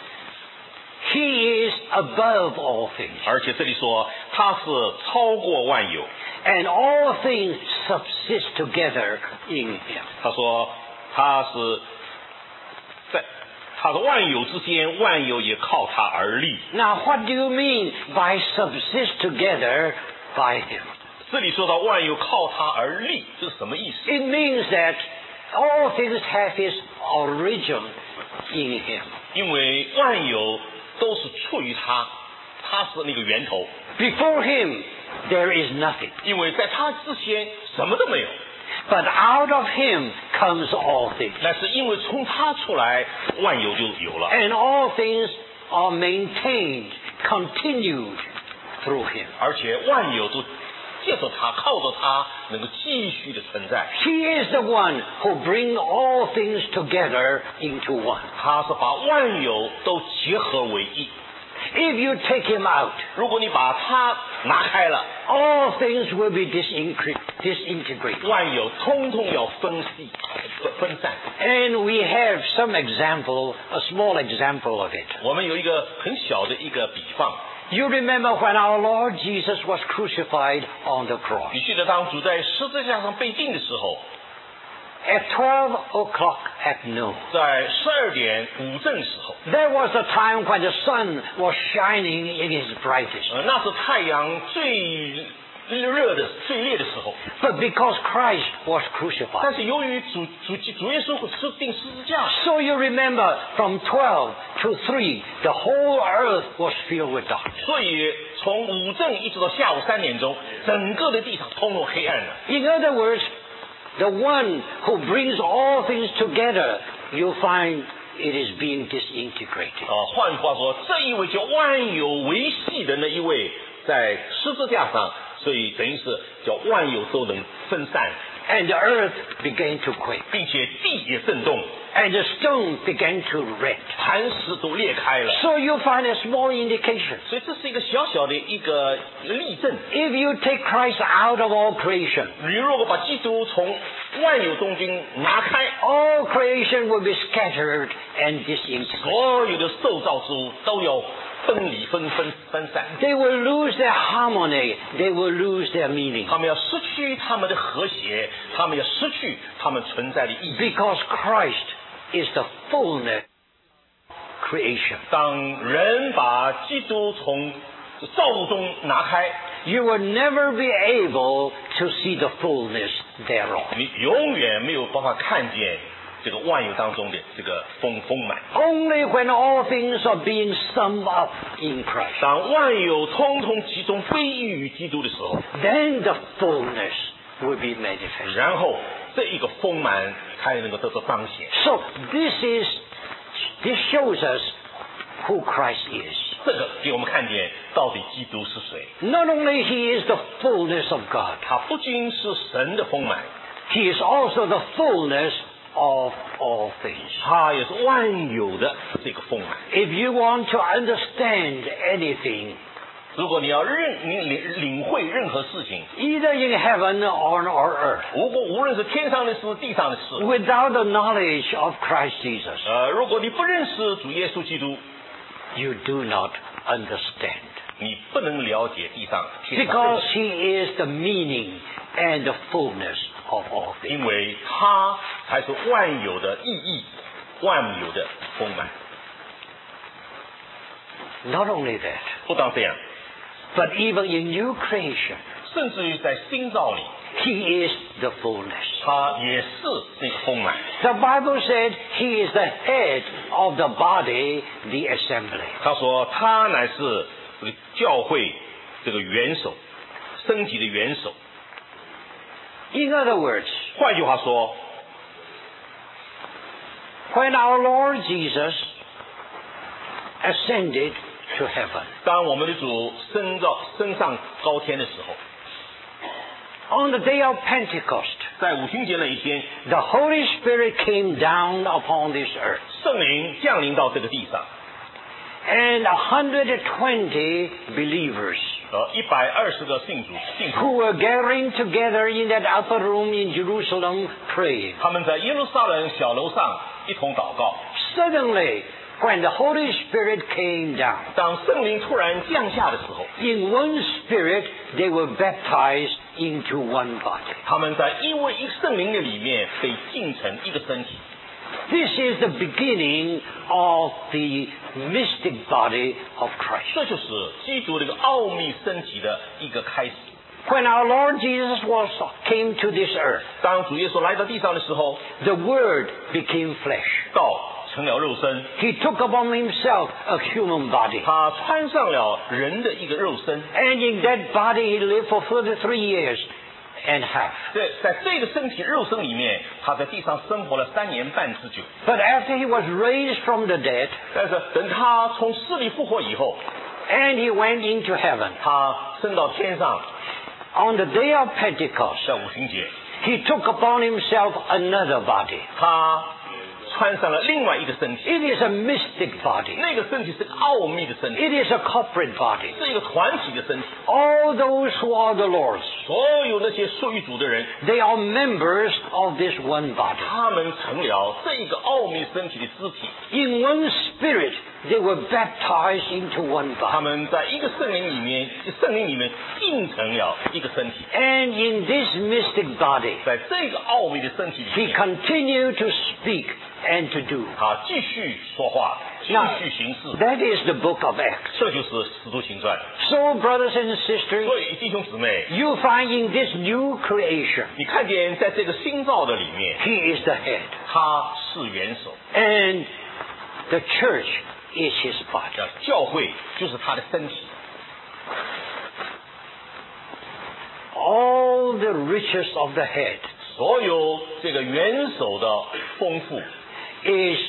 He is above all things. 而且这里说他是超过万有。 And all things subsist together in Him. 他说他是在他的万有之间，万有也靠他而立。 Now, what do you mean by subsist together by Him? 这里说到万有靠他而立，这是什么意思？ It means that all things have His origin in Him. 因为万有都是出于他，他是那个源头。 Before Him, there is nothing. 因为在他之前什么都没有， But out of Him comes all things. 那是因为从他出来，万有就有了。 And all things are maintained, continued through Him. 而且万有都借着他，靠着他，能够继续的存在。 He is the one who brings all things together into one. 他是把万有都结合为一。 If you take him out, 如果你把他拿开了， all things will be disintegrated. 万有通通要分散。 And we have some example, a small example of it. 我们有一个很小的一个比方， You remember when our Lord Jesus was crucified on the cross. 你记得当主在十字架上被钉的时候， At 12 o'clock at noon, 在12点午正时候， there was a time when the sun was shining in its brightest. 那是太阳最热的、最烈的时候。 But because Christ was 但 crucified. 是由于主耶稣是钉十字架， So you remember from 12 to 3, the whole earth was filled with darkness. 所以从午正一直到下午3点钟，整个的地上通通黑暗了。 In other words, the one who brings all things together, you find it is being disintegrated. 换句话说，这一位叫万有维系的那一位，在十字架上，所以等于是叫万有都能分散， And the earth began to quake. 并且地也震动， And the stone began to rent. 磐石都裂开了。 So you find a small indication. 所以这是一个小小的一个例证。 If you take Christ out of all creation, 你如果把基督从万有中间拿开， all creation will be scattered and disintegrated. 所有的受造之物都要分离、分散。 They will lose their harmony. They will lose their meaning. 他们要失去他们的和谐，他们要失去他们存在的意义。 Because Christ is the fullness of creation. 当人把基督从造物中拿开， You will never be able to see the fullness thereof. 你永远没有办法看见这个万有当中的这个丰满。 Only when all things are being summed up in Christ, 当万有通通集中归于基督的时候， then the fullness will be manifest. 然后这一个丰满才能够得到彰显。 So this shows us who Christ is. 这个给我们看见到底基督是谁。 Not only he is the fullness of God, 他不仅是神的丰满， he is also the fullness of all things. 他也是万有的这个丰满。 If you want to understand anything, 如果你要领会任何事情， either in heaven or on earth, 无论是天上的事、地上的事， without the knowledge of Christ Jesus, 如果你不认识主耶稣基督， you do not understand. 你不能了解地上天上 Because 的事， he is the meaning and the fullness of all things. 因为他才是万有的意义，万有的丰满。 Not only that, 不当这样， but even in new creation, 甚至于在新造里， he is the fullness. 他也是那个丰满。 The Bible said he is the head of the body, the assembly. 他说他乃是这个教会这个元首，身体的元首。 In other words, 换句话说， when our Lord Jesus ascended to heaven, 当我们的主升上高天的时候， on the day of Pentecost, 在五旬节那一天， the Holy Spirit came down upon this earth. 圣灵降临到这个地上， And 120 believers 120个信徒， who were gathering together in that upper room in Jerusalem praying. 他们在耶路撒冷小楼上一同祷告。 Suddenly, when the Holy Spirit came down, 当圣灵突然降下的时候， in one spirit they were baptized into one body. 他们在一圣灵的里面被浸成一个身体。 This is the beginning of the mystic body of Christ. 这就是基督这个奥秘身体的一个开始。 When our Lord Jesus came to this earth, 当主耶稣来到地上的时候， the Word became flesh. 道成了肉身， He took upon himself a human body. 他穿上了人的一个肉身。 And in that body he lived for 33 years and half. 在这个身体肉身里面，他在地上生活了3年半之久。 But after he was raised from the dead, 但是等他从死里复活以后， and he went into heaven, 他升到天上， on the day of Pentecost, 在五旬节， he took upon himself another body. 他穿上了另外一个身体， It is a mystic body. 那个身体是个奥秘的身体， It is a corporate body. 是一个团体的身体。 All those who are the Lord's, 所有那些属于主的人， they are members of this one body. 他们成了这一个奥秘身体的肢体， In one spirit, they were baptized into one 他 body. 们在一个圣灵里面印成了一个身体。 And in this mystic body, 在这个奥秘的身体里 he 面， continued to speak and to do. 他继续说话，继 Now, 续行事。 that is the book of Acts. 这就是使徒行传。 So, brothers and sisters, 所以弟兄姊妹， you find in this new creation, 你看见在这个新造的里面， he is the head. 他是元首， And the church is his body. 教会就是他的身体。 All the riches of the head 所有这个元首的丰富， is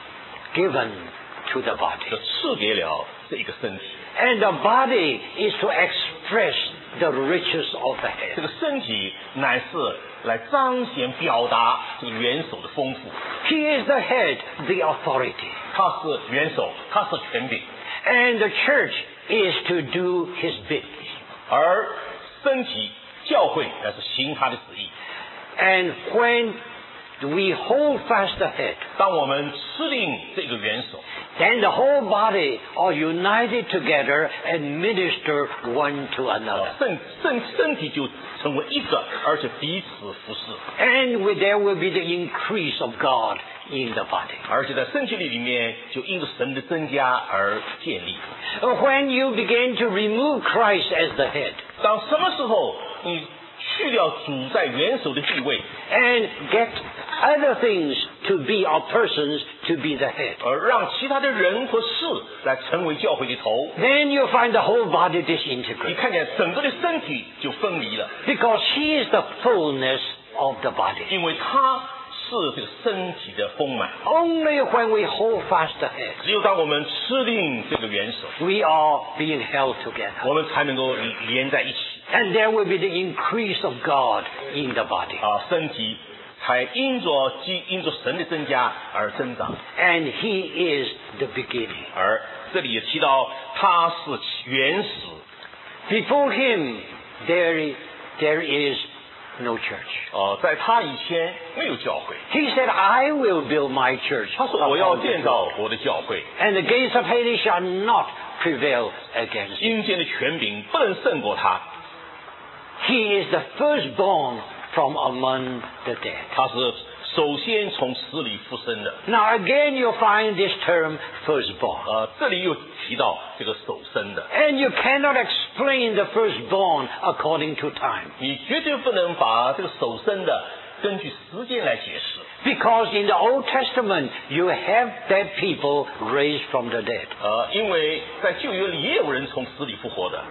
given to the body. 就赐给了这一个身体。 And the body is to express the riches of the 这 head. 个身体乃是来彰显、表达这个元首的丰富。 He is the head, the authority. 他是元首，他是权柄， And the church is to do his bit. 而身体教会乃是行他的旨意。 And when we hold fast the head, 当我们吃定这个元首， then the whole body are united together and minister one to another. 身体就成为一个，而且彼此服侍。 And there will be the increase of God in the body. 而且在身体里面，就因着神的增加而建立。 When you begin to remove Christ as the head 当什么时候你去掉主在元首的地位， and get other things to be or persons to be the head, 而让其他的人和事来成为教会的头， then you find the whole body 你 disintegrate. 看见整个的身体就分离了， Because he is the fullness of the body. 因为他是这个身体的丰满。 Only when we hold fast the head, 只有当我们吃定这个元首， we are being held together. 我们才能够连在一起 And there will be the increase of God in the body. 啊，身体才因着神的增加而增长。 And he is the beginning. 而这里也提到他是原始， Before him, there is no church. 在他以前没有教会。 He said, I will build my church 他说我要 upon 建 the 造 rock, 我的教会， and the gates of Hades shall not prevail against it. 阴间的权柄不能胜过他。 He is the firstborn from among the dead. 他是首先从死里复生的。 Now again you find this term firstborn. 这里又提到这个首生的， And you cannot explain the firstborn according to time. 你绝对不能把这个首生的根据时间来解释。 Because in the Old Testament you have dead people raised from the dead. 因为在旧约里也有人从死里复活的。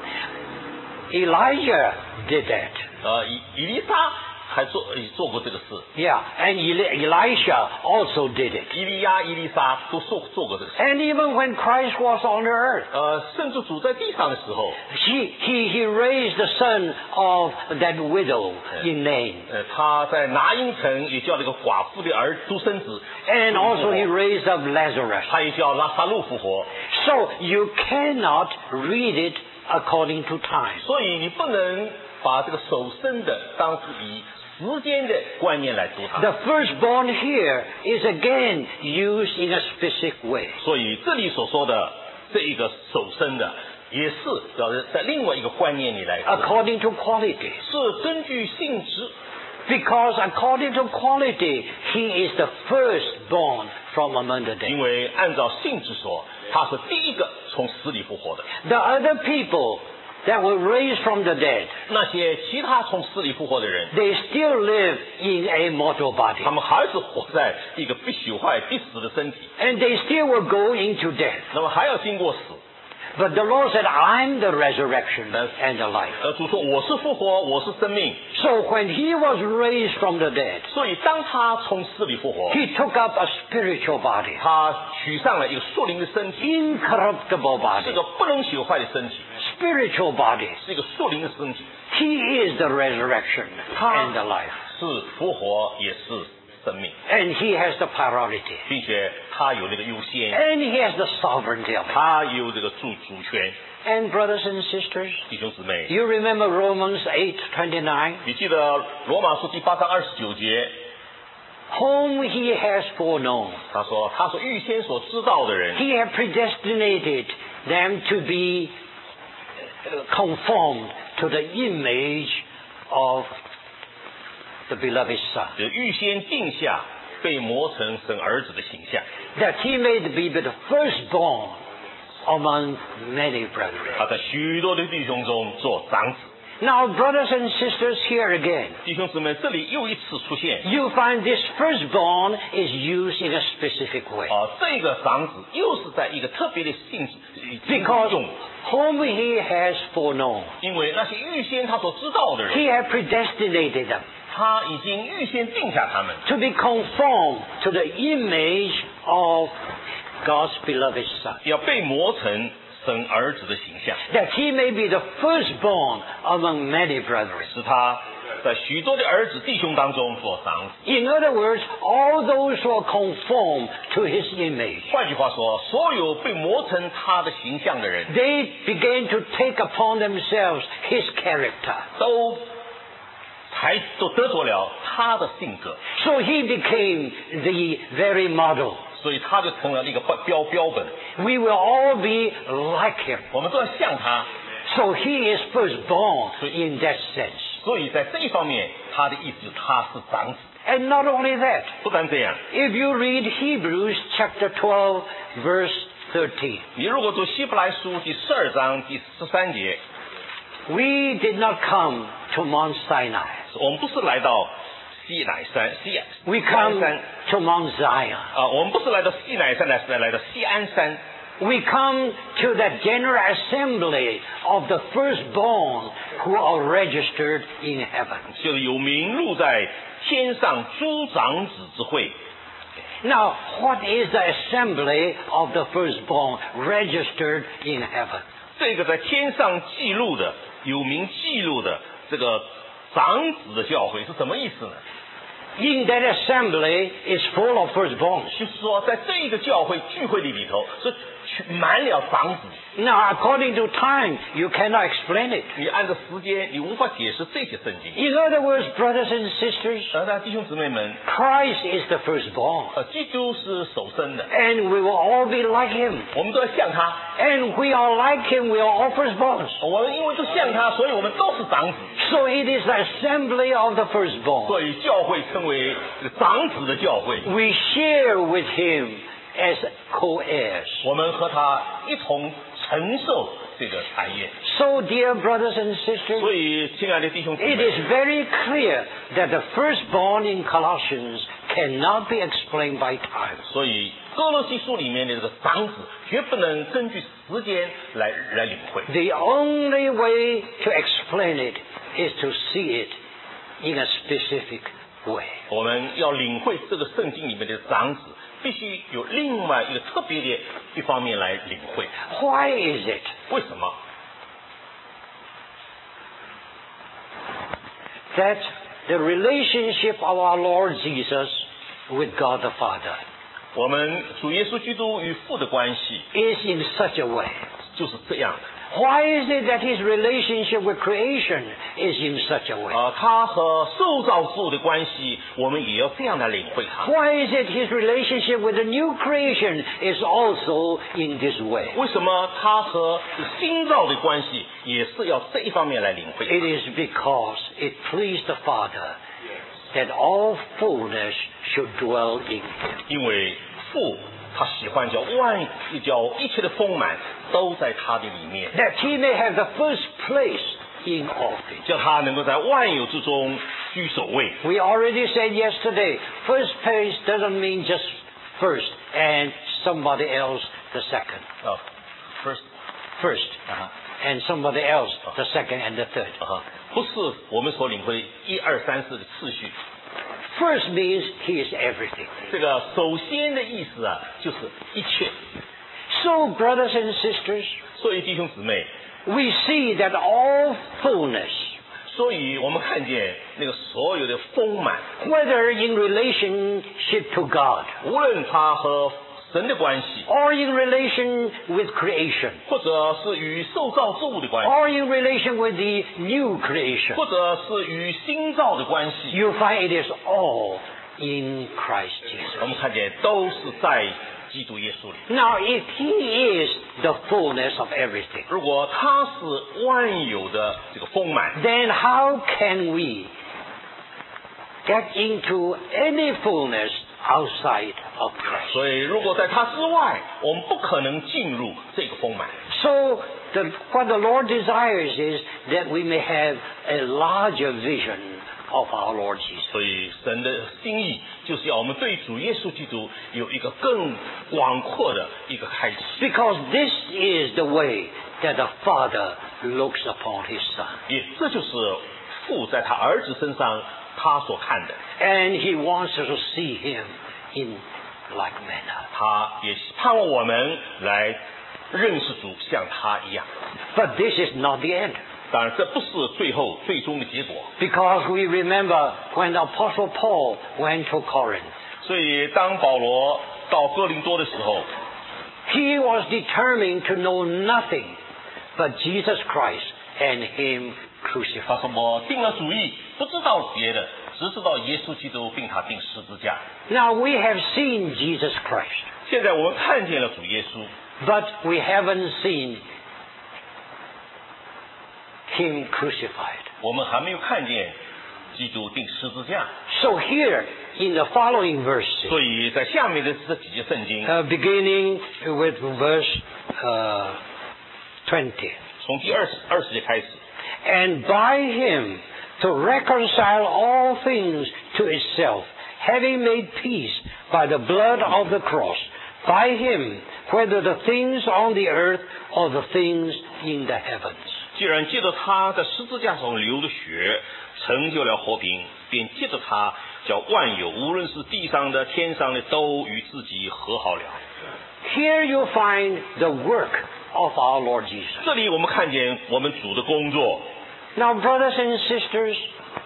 Elijah did that. 以利沙还做过这个事， Yeah, and Elisha also did it. 以利亚、以利沙都做过这个事。 And even when Christ was on the earth, 甚至主在地上的时候， he raised the son of that widow in Nain. 他在拿因城也叫那个寡妇的独生子， And also he raised up Lazarus. 他也叫拉撒路复活。 So you cannot read it according to time. 所以你不能把这个首生的当是以时间的观念来读它。 The firstborn here is again used in a specific way. 所以这里所说的这一个首生的，也是要在另外一个观念里来读， According to quality. 是根据性质。 Because according to quality, he is the firstborn from among the 因 dead. 为按照性质说，他是第一个从死里复活的。 The other people that were raised from the dead, 那些其他从死里复活的人， they still live in a mortal body. 他们还是活在一个必朽坏、必死的身体， And they still will go into death. 那么还要经过死。 But the Lord said, I'm the resurrection and the life. 主说我是复活，我是生命。 So when he was raised from the dead, 所以当他从死里复活， he took up a spiritual body, 他取上了一个属灵的身体， incorruptible 是 body, 个不能朽坏的身体， spiritual body. 是一个属灵的身体， He is the resurrection and the life. 是复活也是生命， And He has the priority. 并且他有那个优先， And He has the sovereignty of it. 他有这个主权。 And brothers and sisters, 弟兄姊妹， you remember Romans 8:29? 你记得罗马书第8章29节， Whom He has foreknown. 他说预先所知道的人， He had predestinated them to be conformed to the image of the beloved Son, 就预先定下被磨成神儿子的形象， that He may be the firstborn among many brethren. 他在许多的弟兄中做长子。 Now, brothers and sisters, here again, 弟兄姊妹，这里又一次出现 you find this firstborn is used in a specific way. 这个长子又是在一个特别的性质 Because 用， whom He has foreknown, 因为那些预先他所知道的人， He had predestinated them 他已经预先定下他们， to be conformed to the image of God's beloved Son, 要被磨成神儿子的形象， that He may be the firstborn among many brethren. 使他在许多的儿子弟兄当中做长子。 In other words, all those who are conformed to His image, 换句话说，所有被磨成他的形象的人， they began to take upon themselves His character. 都得着了他的性格， So He became the very model. 所以他就成了那个标本。 We will all be like Him. 我们都要像他， So He is firstborn in that sense. 所以在这一方面，他的意思他是长子。 And not only that, 不但这样， if you read Hebrews chapter 12, verse 13, 你如果读希伯来书第12章第13节， we did not come to Mount Sinai. 我们不是来到西乃山， We 西 come 安山 to Mount Zion. 我们不是来到西乃山，是来到西安山。 We come to that general assembly of the firstborn who are registered in heaven. 就是有名录在天上诸长子之会。 Now, what is the assembly of the firstborn registered in heaven? 这个在天上记录的、有名记录的这个长子的教会是什么意思呢？ In that assembly is full of firstborns. 就是说，在这一个教会聚会的里头，是满了长子。 Now, according to time, you cannot explain it. 你按照时间，你无法解释这些圣经。 In other words, brothers and sisters, 那弟兄姊妹们， Christ is the firstborn. 基督是首生的， And we will all be like Him. 我们都要像他。 And we are like Him, we are all firstborns. 我们因为都像他，所以我们都是长子。 So it is the assembly of the firstborn. 所以教会称为这个长子的教会。 We share with Him as co-heirs. 我们和他一同承受这个产业。 So, dear brothers and sisters, 所以，亲爱的弟兄姊 it 妹， is very clear that the firstborn in Colossians cannot be explained by time. 所以哥罗西书里面的这个长子，绝不能根据时间来领会。 The only way to explain it is to see it in a specific way. 我们要领会这个圣经里面的长子，必须有另外一个特别的一方面来领会。 Why is it? 为什么？ That the relationship of our Lord Jesus with God the Father 我们主耶稣基督与父的关系 is in such a way. 就是这样的。 Why is it that His relationship with creation is in such a way? 他和受造之物的关系，我们也要这样来领会他。 Why is it His relationship with the new creation is also in this way? 为什么他和新造的关系也是要这一方面来领会？ It is because it pleased the Father that all fullness should dwell in Him. 因为父他喜欢叫一切的丰满都在他的里面， That He may have the first place in all things. 叫他能够在万有之中居首位。 We already said yesterday, first place doesn't mean just first and somebody else the second. First and somebody else the second and the third. 不是我们所领会1、2、3、4的次序。 First means He is everything. 这个首先的意思就是一切。 So, brothers and sisters, 所以弟兄姊妹， we see that all fullness 所以我们看见那个所有的丰满， whether in relationship to God 无论它和神的关系， or in relation with creation 或者是与受造之物的关系， or in relation with the new creation, 或者是与新造的关系， you find it is all in Christ 我 Jesus. 们看见都是在基督耶稣里。 Now, if He is the fullness of everything, 如果他是万有的这个丰满， then how can we get into any fullness outside of Christ? 所以如果在他之外，我们不可能进入这个丰满。 So, what the Lord desires is that we may have a larger vision of our Lord Jesus. 所以神的心意就是要我们对主耶稣基督有一个更广阔的一个开启， Because this is the way that the Father looks upon His Son. 也这就是父在他儿子身上他所看的， And He wants us to see Him in like manner. 他也盼望我们来认识主，像他一样。 But this is not the end. 当然，这不是最终的结果。 Because we remember when the Apostle Paul went to Corinth, 所以，当保罗到哥林多的时候， he was determined to know nothing but Jesus Christ and Him 他 crucified. 说：“我定了主意，不知道别的，只知道耶稣基督并他定十字架。 Now we have seen Jesus Christ, 现在我们看见了主耶稣， but we haven't seen Him crucified. 我们还没有看见基督定十字架。 So here in the following verses, 所以在下面的这几节圣经， beginning with verse 20. 从第20节开始， And by Him to reconcile all things to itself, having made peace by the blood of the cross, by Him, whether the things on the earth or the things in the heavens. 既然借着他在十字架上流的血成就了和平，便借着他叫万有，无论是地上的、天上的，都与自己和好了。 Here you find the work of our Lord Jesus. 这里我们看见我们主的工作。 Now, brothers and sisters,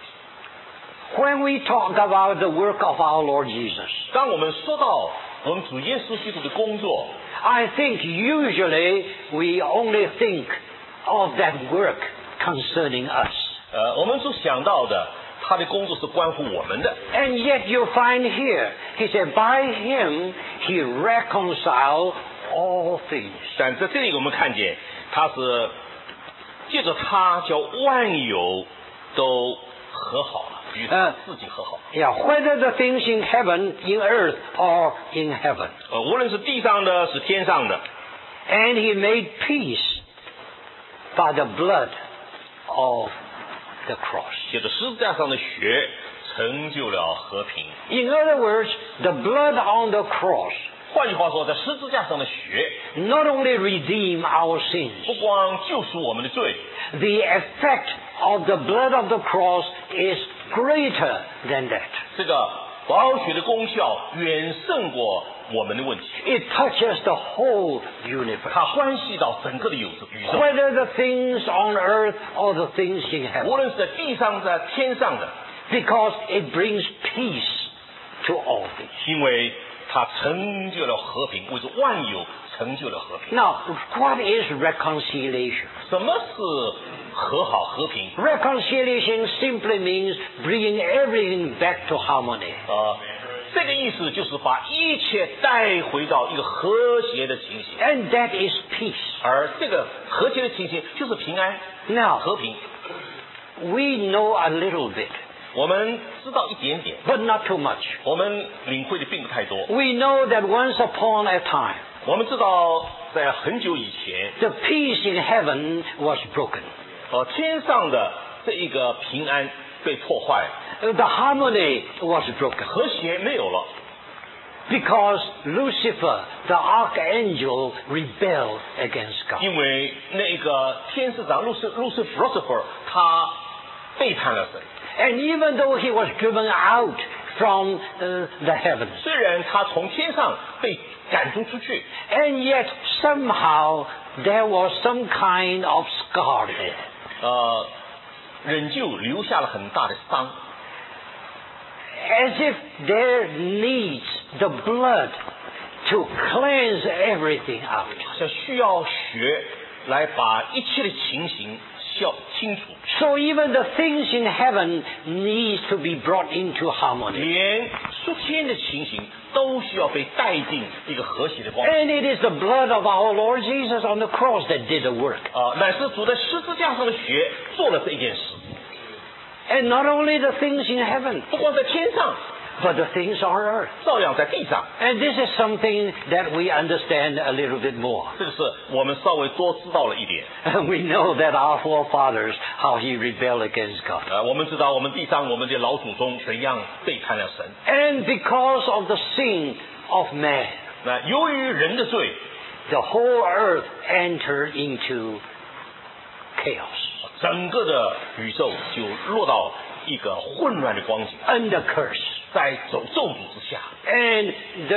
when we talk about the work of our Lord Jesus, 当我们说到我们主耶稣基督的工作， I think usually we only think of that work concerning us. 我们所想到的，他的工作是关乎我们的。 And yet you find here, he said, by him he reconciled all things. 但在这里我们看见，他是借着他叫万有都和好了，与他自己和好。 Yeah, whether the things in heaven, in earth, or in heaven. 无论是地上的，是天上的。 And he made peace by the blood of the cross. 借着十字架上的血成就了和平。 In other words, the blood on the cross 换句话说，在十字架上的血 not only redeem our sins, 不光救赎我们的罪， the effect of the blood of the cross is greater than that. 这个宝血的功效远胜过我们的问题。 It touches the whole universe. 它关系到整个的宇宙， Whether the things on earth or the things in 无 heaven. 论是在地上的、天上的， Because it brings peace to all things. 因为它成就了和平，为着万有成就了和平。 Now, what is reconciliation? 什么是和好和平？ Reconciliation simply means bringing everything back to harmony. 这个意思就是把一切带回到一个和谐的情形， And that is peace. 而这个和谐的情形就是平安、 Now, 和平。 we know a little bit, 我们知道一点点， but not too much. 我们领会的并不太多。 We know that once upon a time, 我们知道在很久以前， the peace in heaven was broken. 天上的这一个平安被破坏， The harmony was broken. 和谐没有了， Because Lucifer, the archangel, rebelled against God. 因为那个天使长路斯 Lucifer 他背叛了神。 And even though he was driven out from the heavens, 虽然他从天上被赶逐出去， and yet somehow there was some kind of scar there. 仍旧留下了很大的伤。 As if there needs the blood to cleanse everything out. 像需要血来把一切的情形消清楚。 So even the things in heaven needs to be brought into harmony. 连属天的情形都需要被带进一个和谐的光。 And it is the blood of our Lord Jesus on the cross that did the work. 乃是主在十字架上的血做了这一件事。 And not only the things in heaven, 不光在天上， but the things on earth. 照样在地上。 And this is something that we understand a little bit more. 这个是我们稍微多知道了一点。 We know that our forefathers, how he rebelled against God. 我们知道我们地上我们的老祖宗怎样背叛了神。 And because of the sin of man, 那由于人的罪， the whole earth entered into chaos. 整个的宇宙就落到一个混乱的光景， Under curse. 在咒诅之下。 And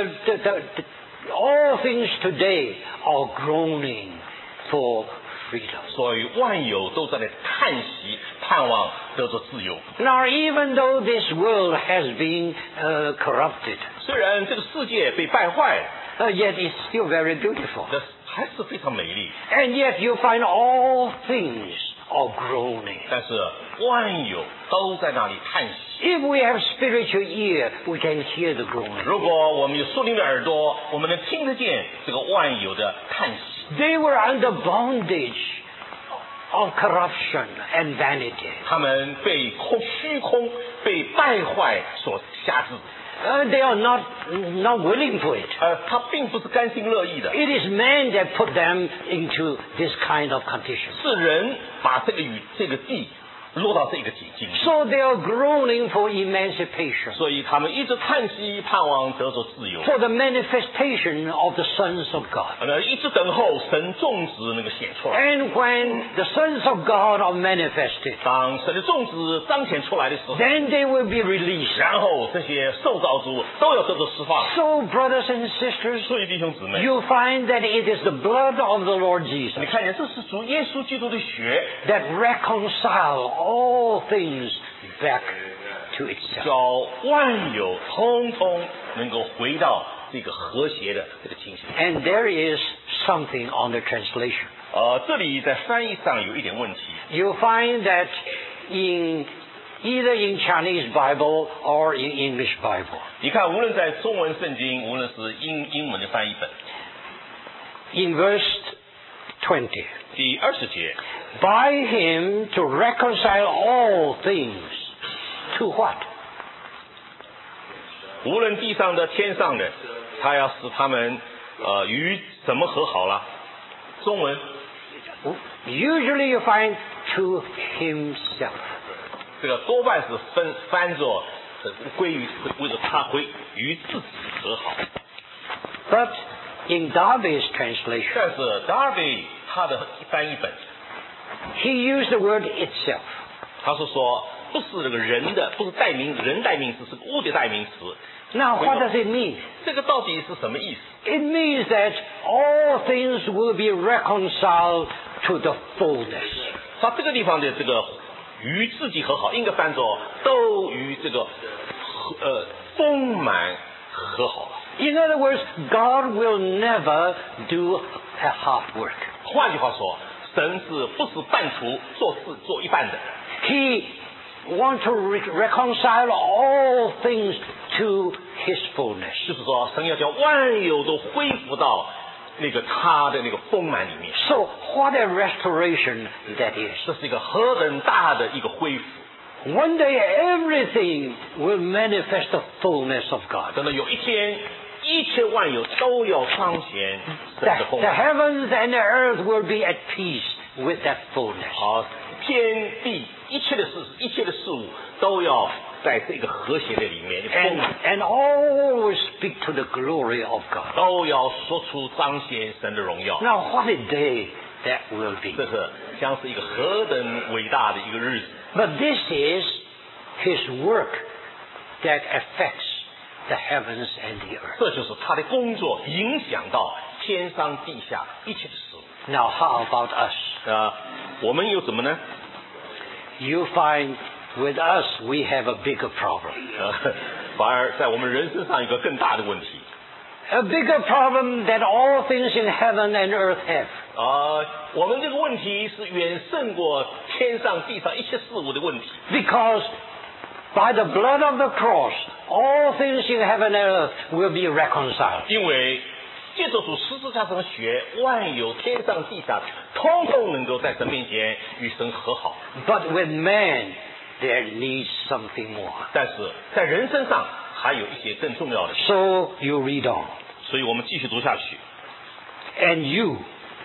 all things today are groaning for freedom. 所以万有都在那叹息，盼望得着自由。 Now, even though this world has been corrupted, 虽然这个世界被败坏， yet it's still very beautiful. 这还是非常美丽。 And yet you find all things are groaning. 但是万有都在那里叹息。 If we have spiritual ear, we can hear the groaning. 如果我们有属灵的耳朵，我们能听得见这个万有的叹息。 They were under bondage of corruption and vanity. 他们被虚空、被败坏所辖制。 They are not willing for it. 他并不是甘心乐意的。 It is man that put them into this kind of condition. 是人把这个地落到这个境地。 So they are groaning for emancipation, 所以他们一直叹息，盼望得着自由。 for the manifestation of the sons of God. 一直等候神种子那个显出来。 And when the sons of God are manifested, 当神的种子彰显出来的时候， then they will be released. 然后这些受造之物都要得到释放。 So, brothers and sisters, 所以弟兄姊妹， you find that it is the blood of the Lord Jesus 你看见这是主耶稣基督的血， that reconcile all things back to itself. 叫万有通通能够回到这个和谐的这个情形。 And there is something on the translation. 这里在翻译上有一点问题。 You find that either in Chinese Bible or in English Bible, 你看，无论在中文圣经，无论是英文的翻译本， in verse 20, 第20节， by him to reconcile all things to what? 无论地上的、天上的，他要使他们与什么和好了？中文 Usually you find to himself. 这个多半是翻作为了他与自己和好。 But in Darby's translation, 但是 Darby 他的翻译本， he used the word itself. 他是说不是这个人的，不是人代名词，是物的代名词。 Now, what does it mean? 这个到底是什么意思？ It means that all things will be reconciled to the fullness. 他这个地方的这个与自己和好，应该翻作都与这个丰满和好。 In other words, God will never do a half work. 换句话说，神是不是半途做事做一半的？ He wants to reconcile all things to His fullness. 就是说，神要将万有都恢复到那个他的那个丰满里面。 So, what a restoration that is. 这是一个何等大的一个恢复！ One day, everything will manifest the fullness of God. 等到有一天，一切万有都要彰显神的丰 The 满。 heavens and the earth will be at peace with that fullness. 好，天地一切的事物都要在这个和谐的里面丰满， And all will speak to the glory of God. 都要说出彰显神的荣耀。 Now, what a day that will be. 这是将是一个何等伟大的一个日子！ But this is His work that affects the heavens and the earth. 这就是他的工作影响到天上地下一切的事物。 Now, how about us? 我们又怎么呢？ you find with us we have a bigger problem. 反而在我们人身上有一个更大的问题。 A bigger problem that all things in heaven and earth have. 我们这个问题是远胜过天上地上一切事物的问题。 Because by the blood of the cross, all things in heaven and earth will be reconciled. 因为借着主十字架上的血，万有天上地下，通通能够在神面前与神和好。 But with man, there needs something more. 但是在人身上还有一些更重要的事。 So you read on. 所以我们继续读下去。 And you,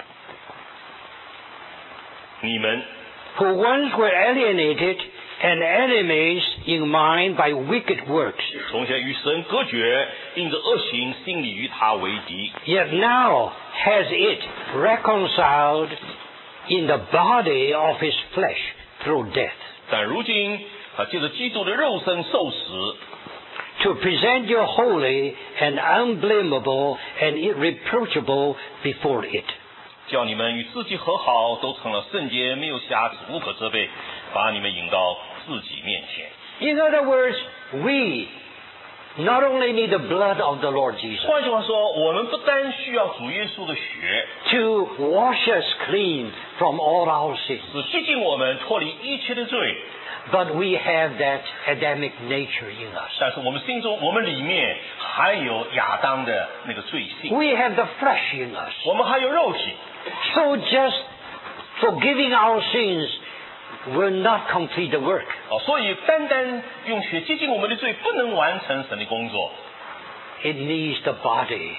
你们 who once were alienated and enemies in mind by wicked works, 从前与神隔绝，因着恶行，心里与他为敌。 yet now has it reconciled in the body of his flesh through death, 但如今借着基督的肉身受死， to present you holy and unblameable and irreproachable before it. 叫你们与自己和好，都成了圣洁，没有瑕疵，无可责备，把你们引到自己面前。 In other words, we not only need the blood of the Lord Jesus 换句话说，我们不单需要主耶稣的血， to wash us clean from all our sins, 是洗净我们脱离一切的罪， but we have that Adamic nature in us. 但是我们心中，我们里面还有亚当的那个罪性， We have the flesh in us. 我们还有肉体。 So just forgiving our sins will not complete the work. 所以单单用血洁净我们的罪，不能完成神的工作。 It needs the body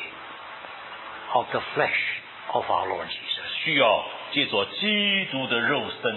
of the flesh of our Lord Jesus. 需要借着基督的肉身，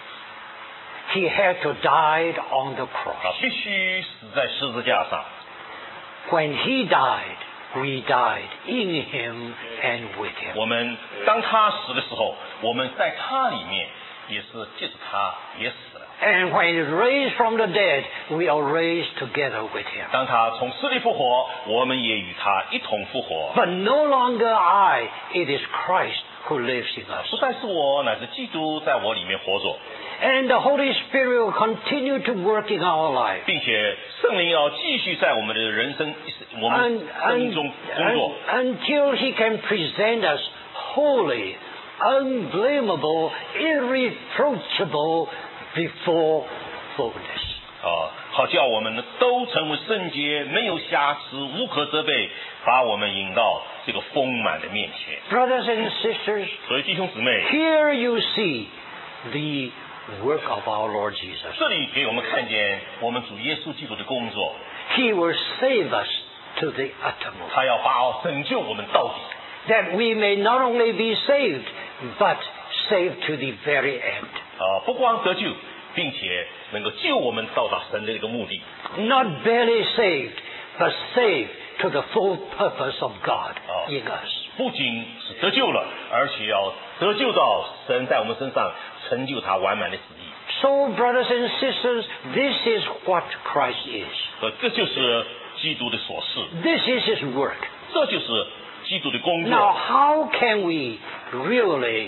He had to die on the cross. 必须死在十字架上。 When he died, we died in him and with him. 我们当他死的时候，我们在他里面也是借着他也死了。 And when he is raised from the dead, we are raised together with him. 当他从死里复活，我们也与他一同复活。 But no longer I, it is Christ who lives in 不 us. 再是我，乃是基督在我里面活着， And the Holy Spirit will continue to work in our life 并且圣灵要继续在我们的人生、我们生命中工作， until he can present us holy, unblameable, irreproachable before fullness. 好叫我们都成为圣洁，没有瑕疵，无可责备，把我们引到这个丰满的面前。 Brothers and sisters, 所以弟兄姊妹， here you see the work of our Lord Jesus. 这里给我们看见我们主耶稣基督的工作， He will save us to the uttermost, 他要拯救我们到底， that we may not only be saved, but saved to the very end. 不光得救，并且能够救我们到达神的一个目的。 Not barely saved, but saved to the full purpose of God in us. 不仅是得救了，而且要得救到神在我们身上成就他完满的旨意。 So, brothers and sisters, this is what Christ is. 这就是基督的所事， This is his work. 这就是基督的工 Now, 作。 how can we really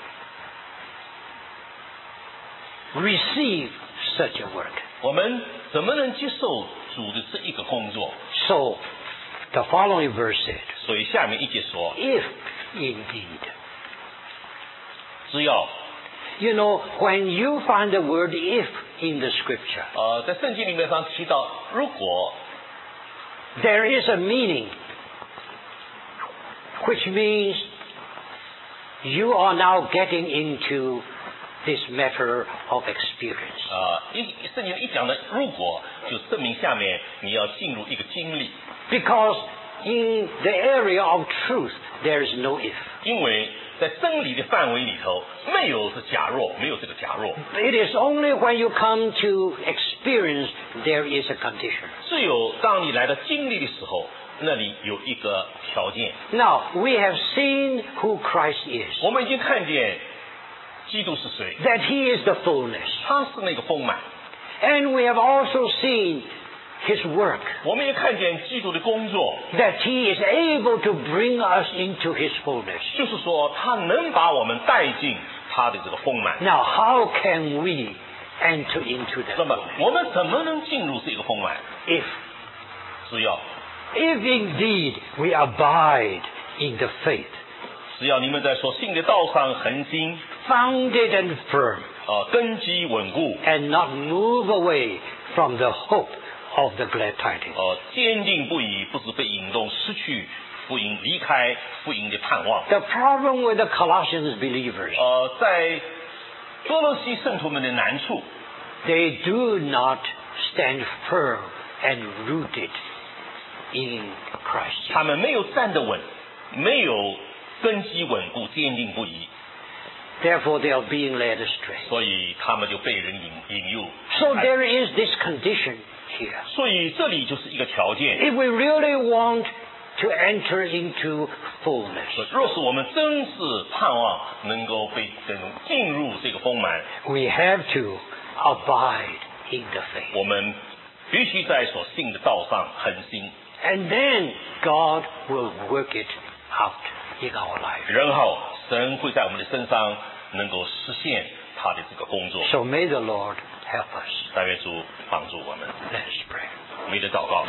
receive such a work? 我们怎么能接受主的这一个工作？ So, the following verse said, 所以下面一节说， if indeed. 只要 You know, when you find the word if in the scripture, 在圣经里面上提到，如果 there is a meaning, which means you are now getting into this matter of experience. 圣经一讲的如果，就证明下面你要进入一个经历， Because in the area of truth, there is no if. 因为在真理的范围里头，没有是假若，没有这个假若， It is only when you come to experience there is a condition. 只有当你来到经历的时候，那里有一个条件。 Now, we have seen who Christ is, 我们已经看见基督是谁， that he is the fullness. 他是那个丰满。 And we have also seen his work, 我们也看见基督的工作， that he is able to bring us into his fullness. 就是说他能把我们带进他的这个丰满。 Now, how can we enter into that 那么 fullness. 我们怎么能进入这个丰满？ If 只要 indeed we abide in the faith, 只要你们在所信的道上恒心， founded and firm, 根基稳固， and not move away from the hope of the glad tidings. 坚定不移，不是被引动失去福音，离开福音的盼望。 The problem with the Colossians believers, 在哥罗西圣徒们的难处， they do not stand firm and rooted in Christ. 他们没有站得稳，没有根基稳固、坚定不移， Therefore, they are being led astray. 所以他们就被人引诱。 So there is this condition here. 所以这里就是一个条件。 If we really want to enter into fullness, 若是我们真是盼望能够进入这个丰满， we have to abide in the faith. 我们必须在所信的道上恒心， And then God will work it out in our life. 然后神会在我们的身上能够实现他的这个工作。 So may the Lord help us. 但愿主帮助我们， Let's pray. 我们的祷告。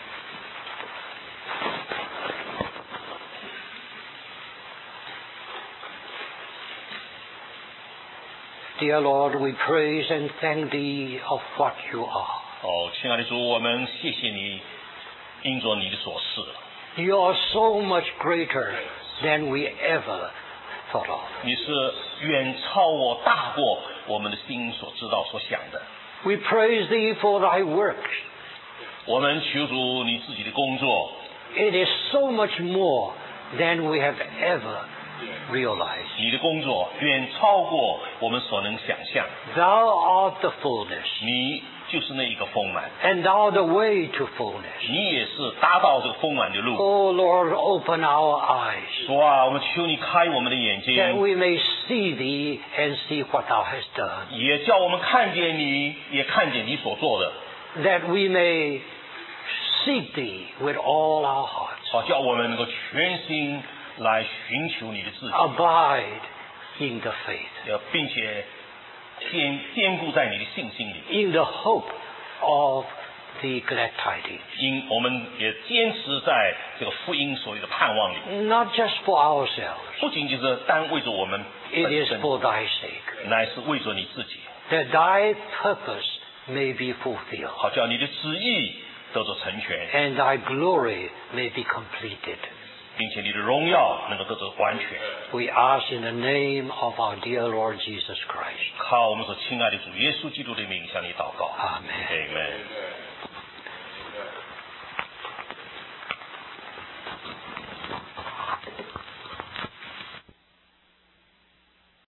Dear Lord, we praise and thank Thee of what You are. 亲爱的主，我们谢谢你，因着你的所示， You are so much greater than we ever thought of. 你是远超我、大过我们的心所知道、所想的。 We praise Thee for Thy works. 我们求主你自己的工作， It is so much more than we have ever realized. 你的工作远超过我们所能想象。 Thou art the fullness, 你就是那一个丰满， and Thou the way to fullness. 你也是达到这个丰满的路。 Oh Lord, open our eyes 主啊，我们求你开我们的眼 that 睛， we may see Thee and see what Thou hast done, 也叫我们看见你，也看见你所做的， that we may seek Thee with all our hearts, 好叫我们能够全心来寻求你的自己， abide in the faith, 并且坚固在你的信心里。 in the hope of the glad tidings, 我们也坚持在这个福音所有的盼望里， not just for ourselves. 不仅仅是单为着我们 It 本 is 身， for Thy sake, 乃是为着你自己， that Thy purpose may be fulfilled, 好叫你的旨意得着成全， and Thy glory may be completed. 并且你的荣耀能够得着完全。 We ask in the name of our dear Lord Jesus Christ. 靠我们所亲爱的主耶稣基督的名向你祷告。 Amen. Amen。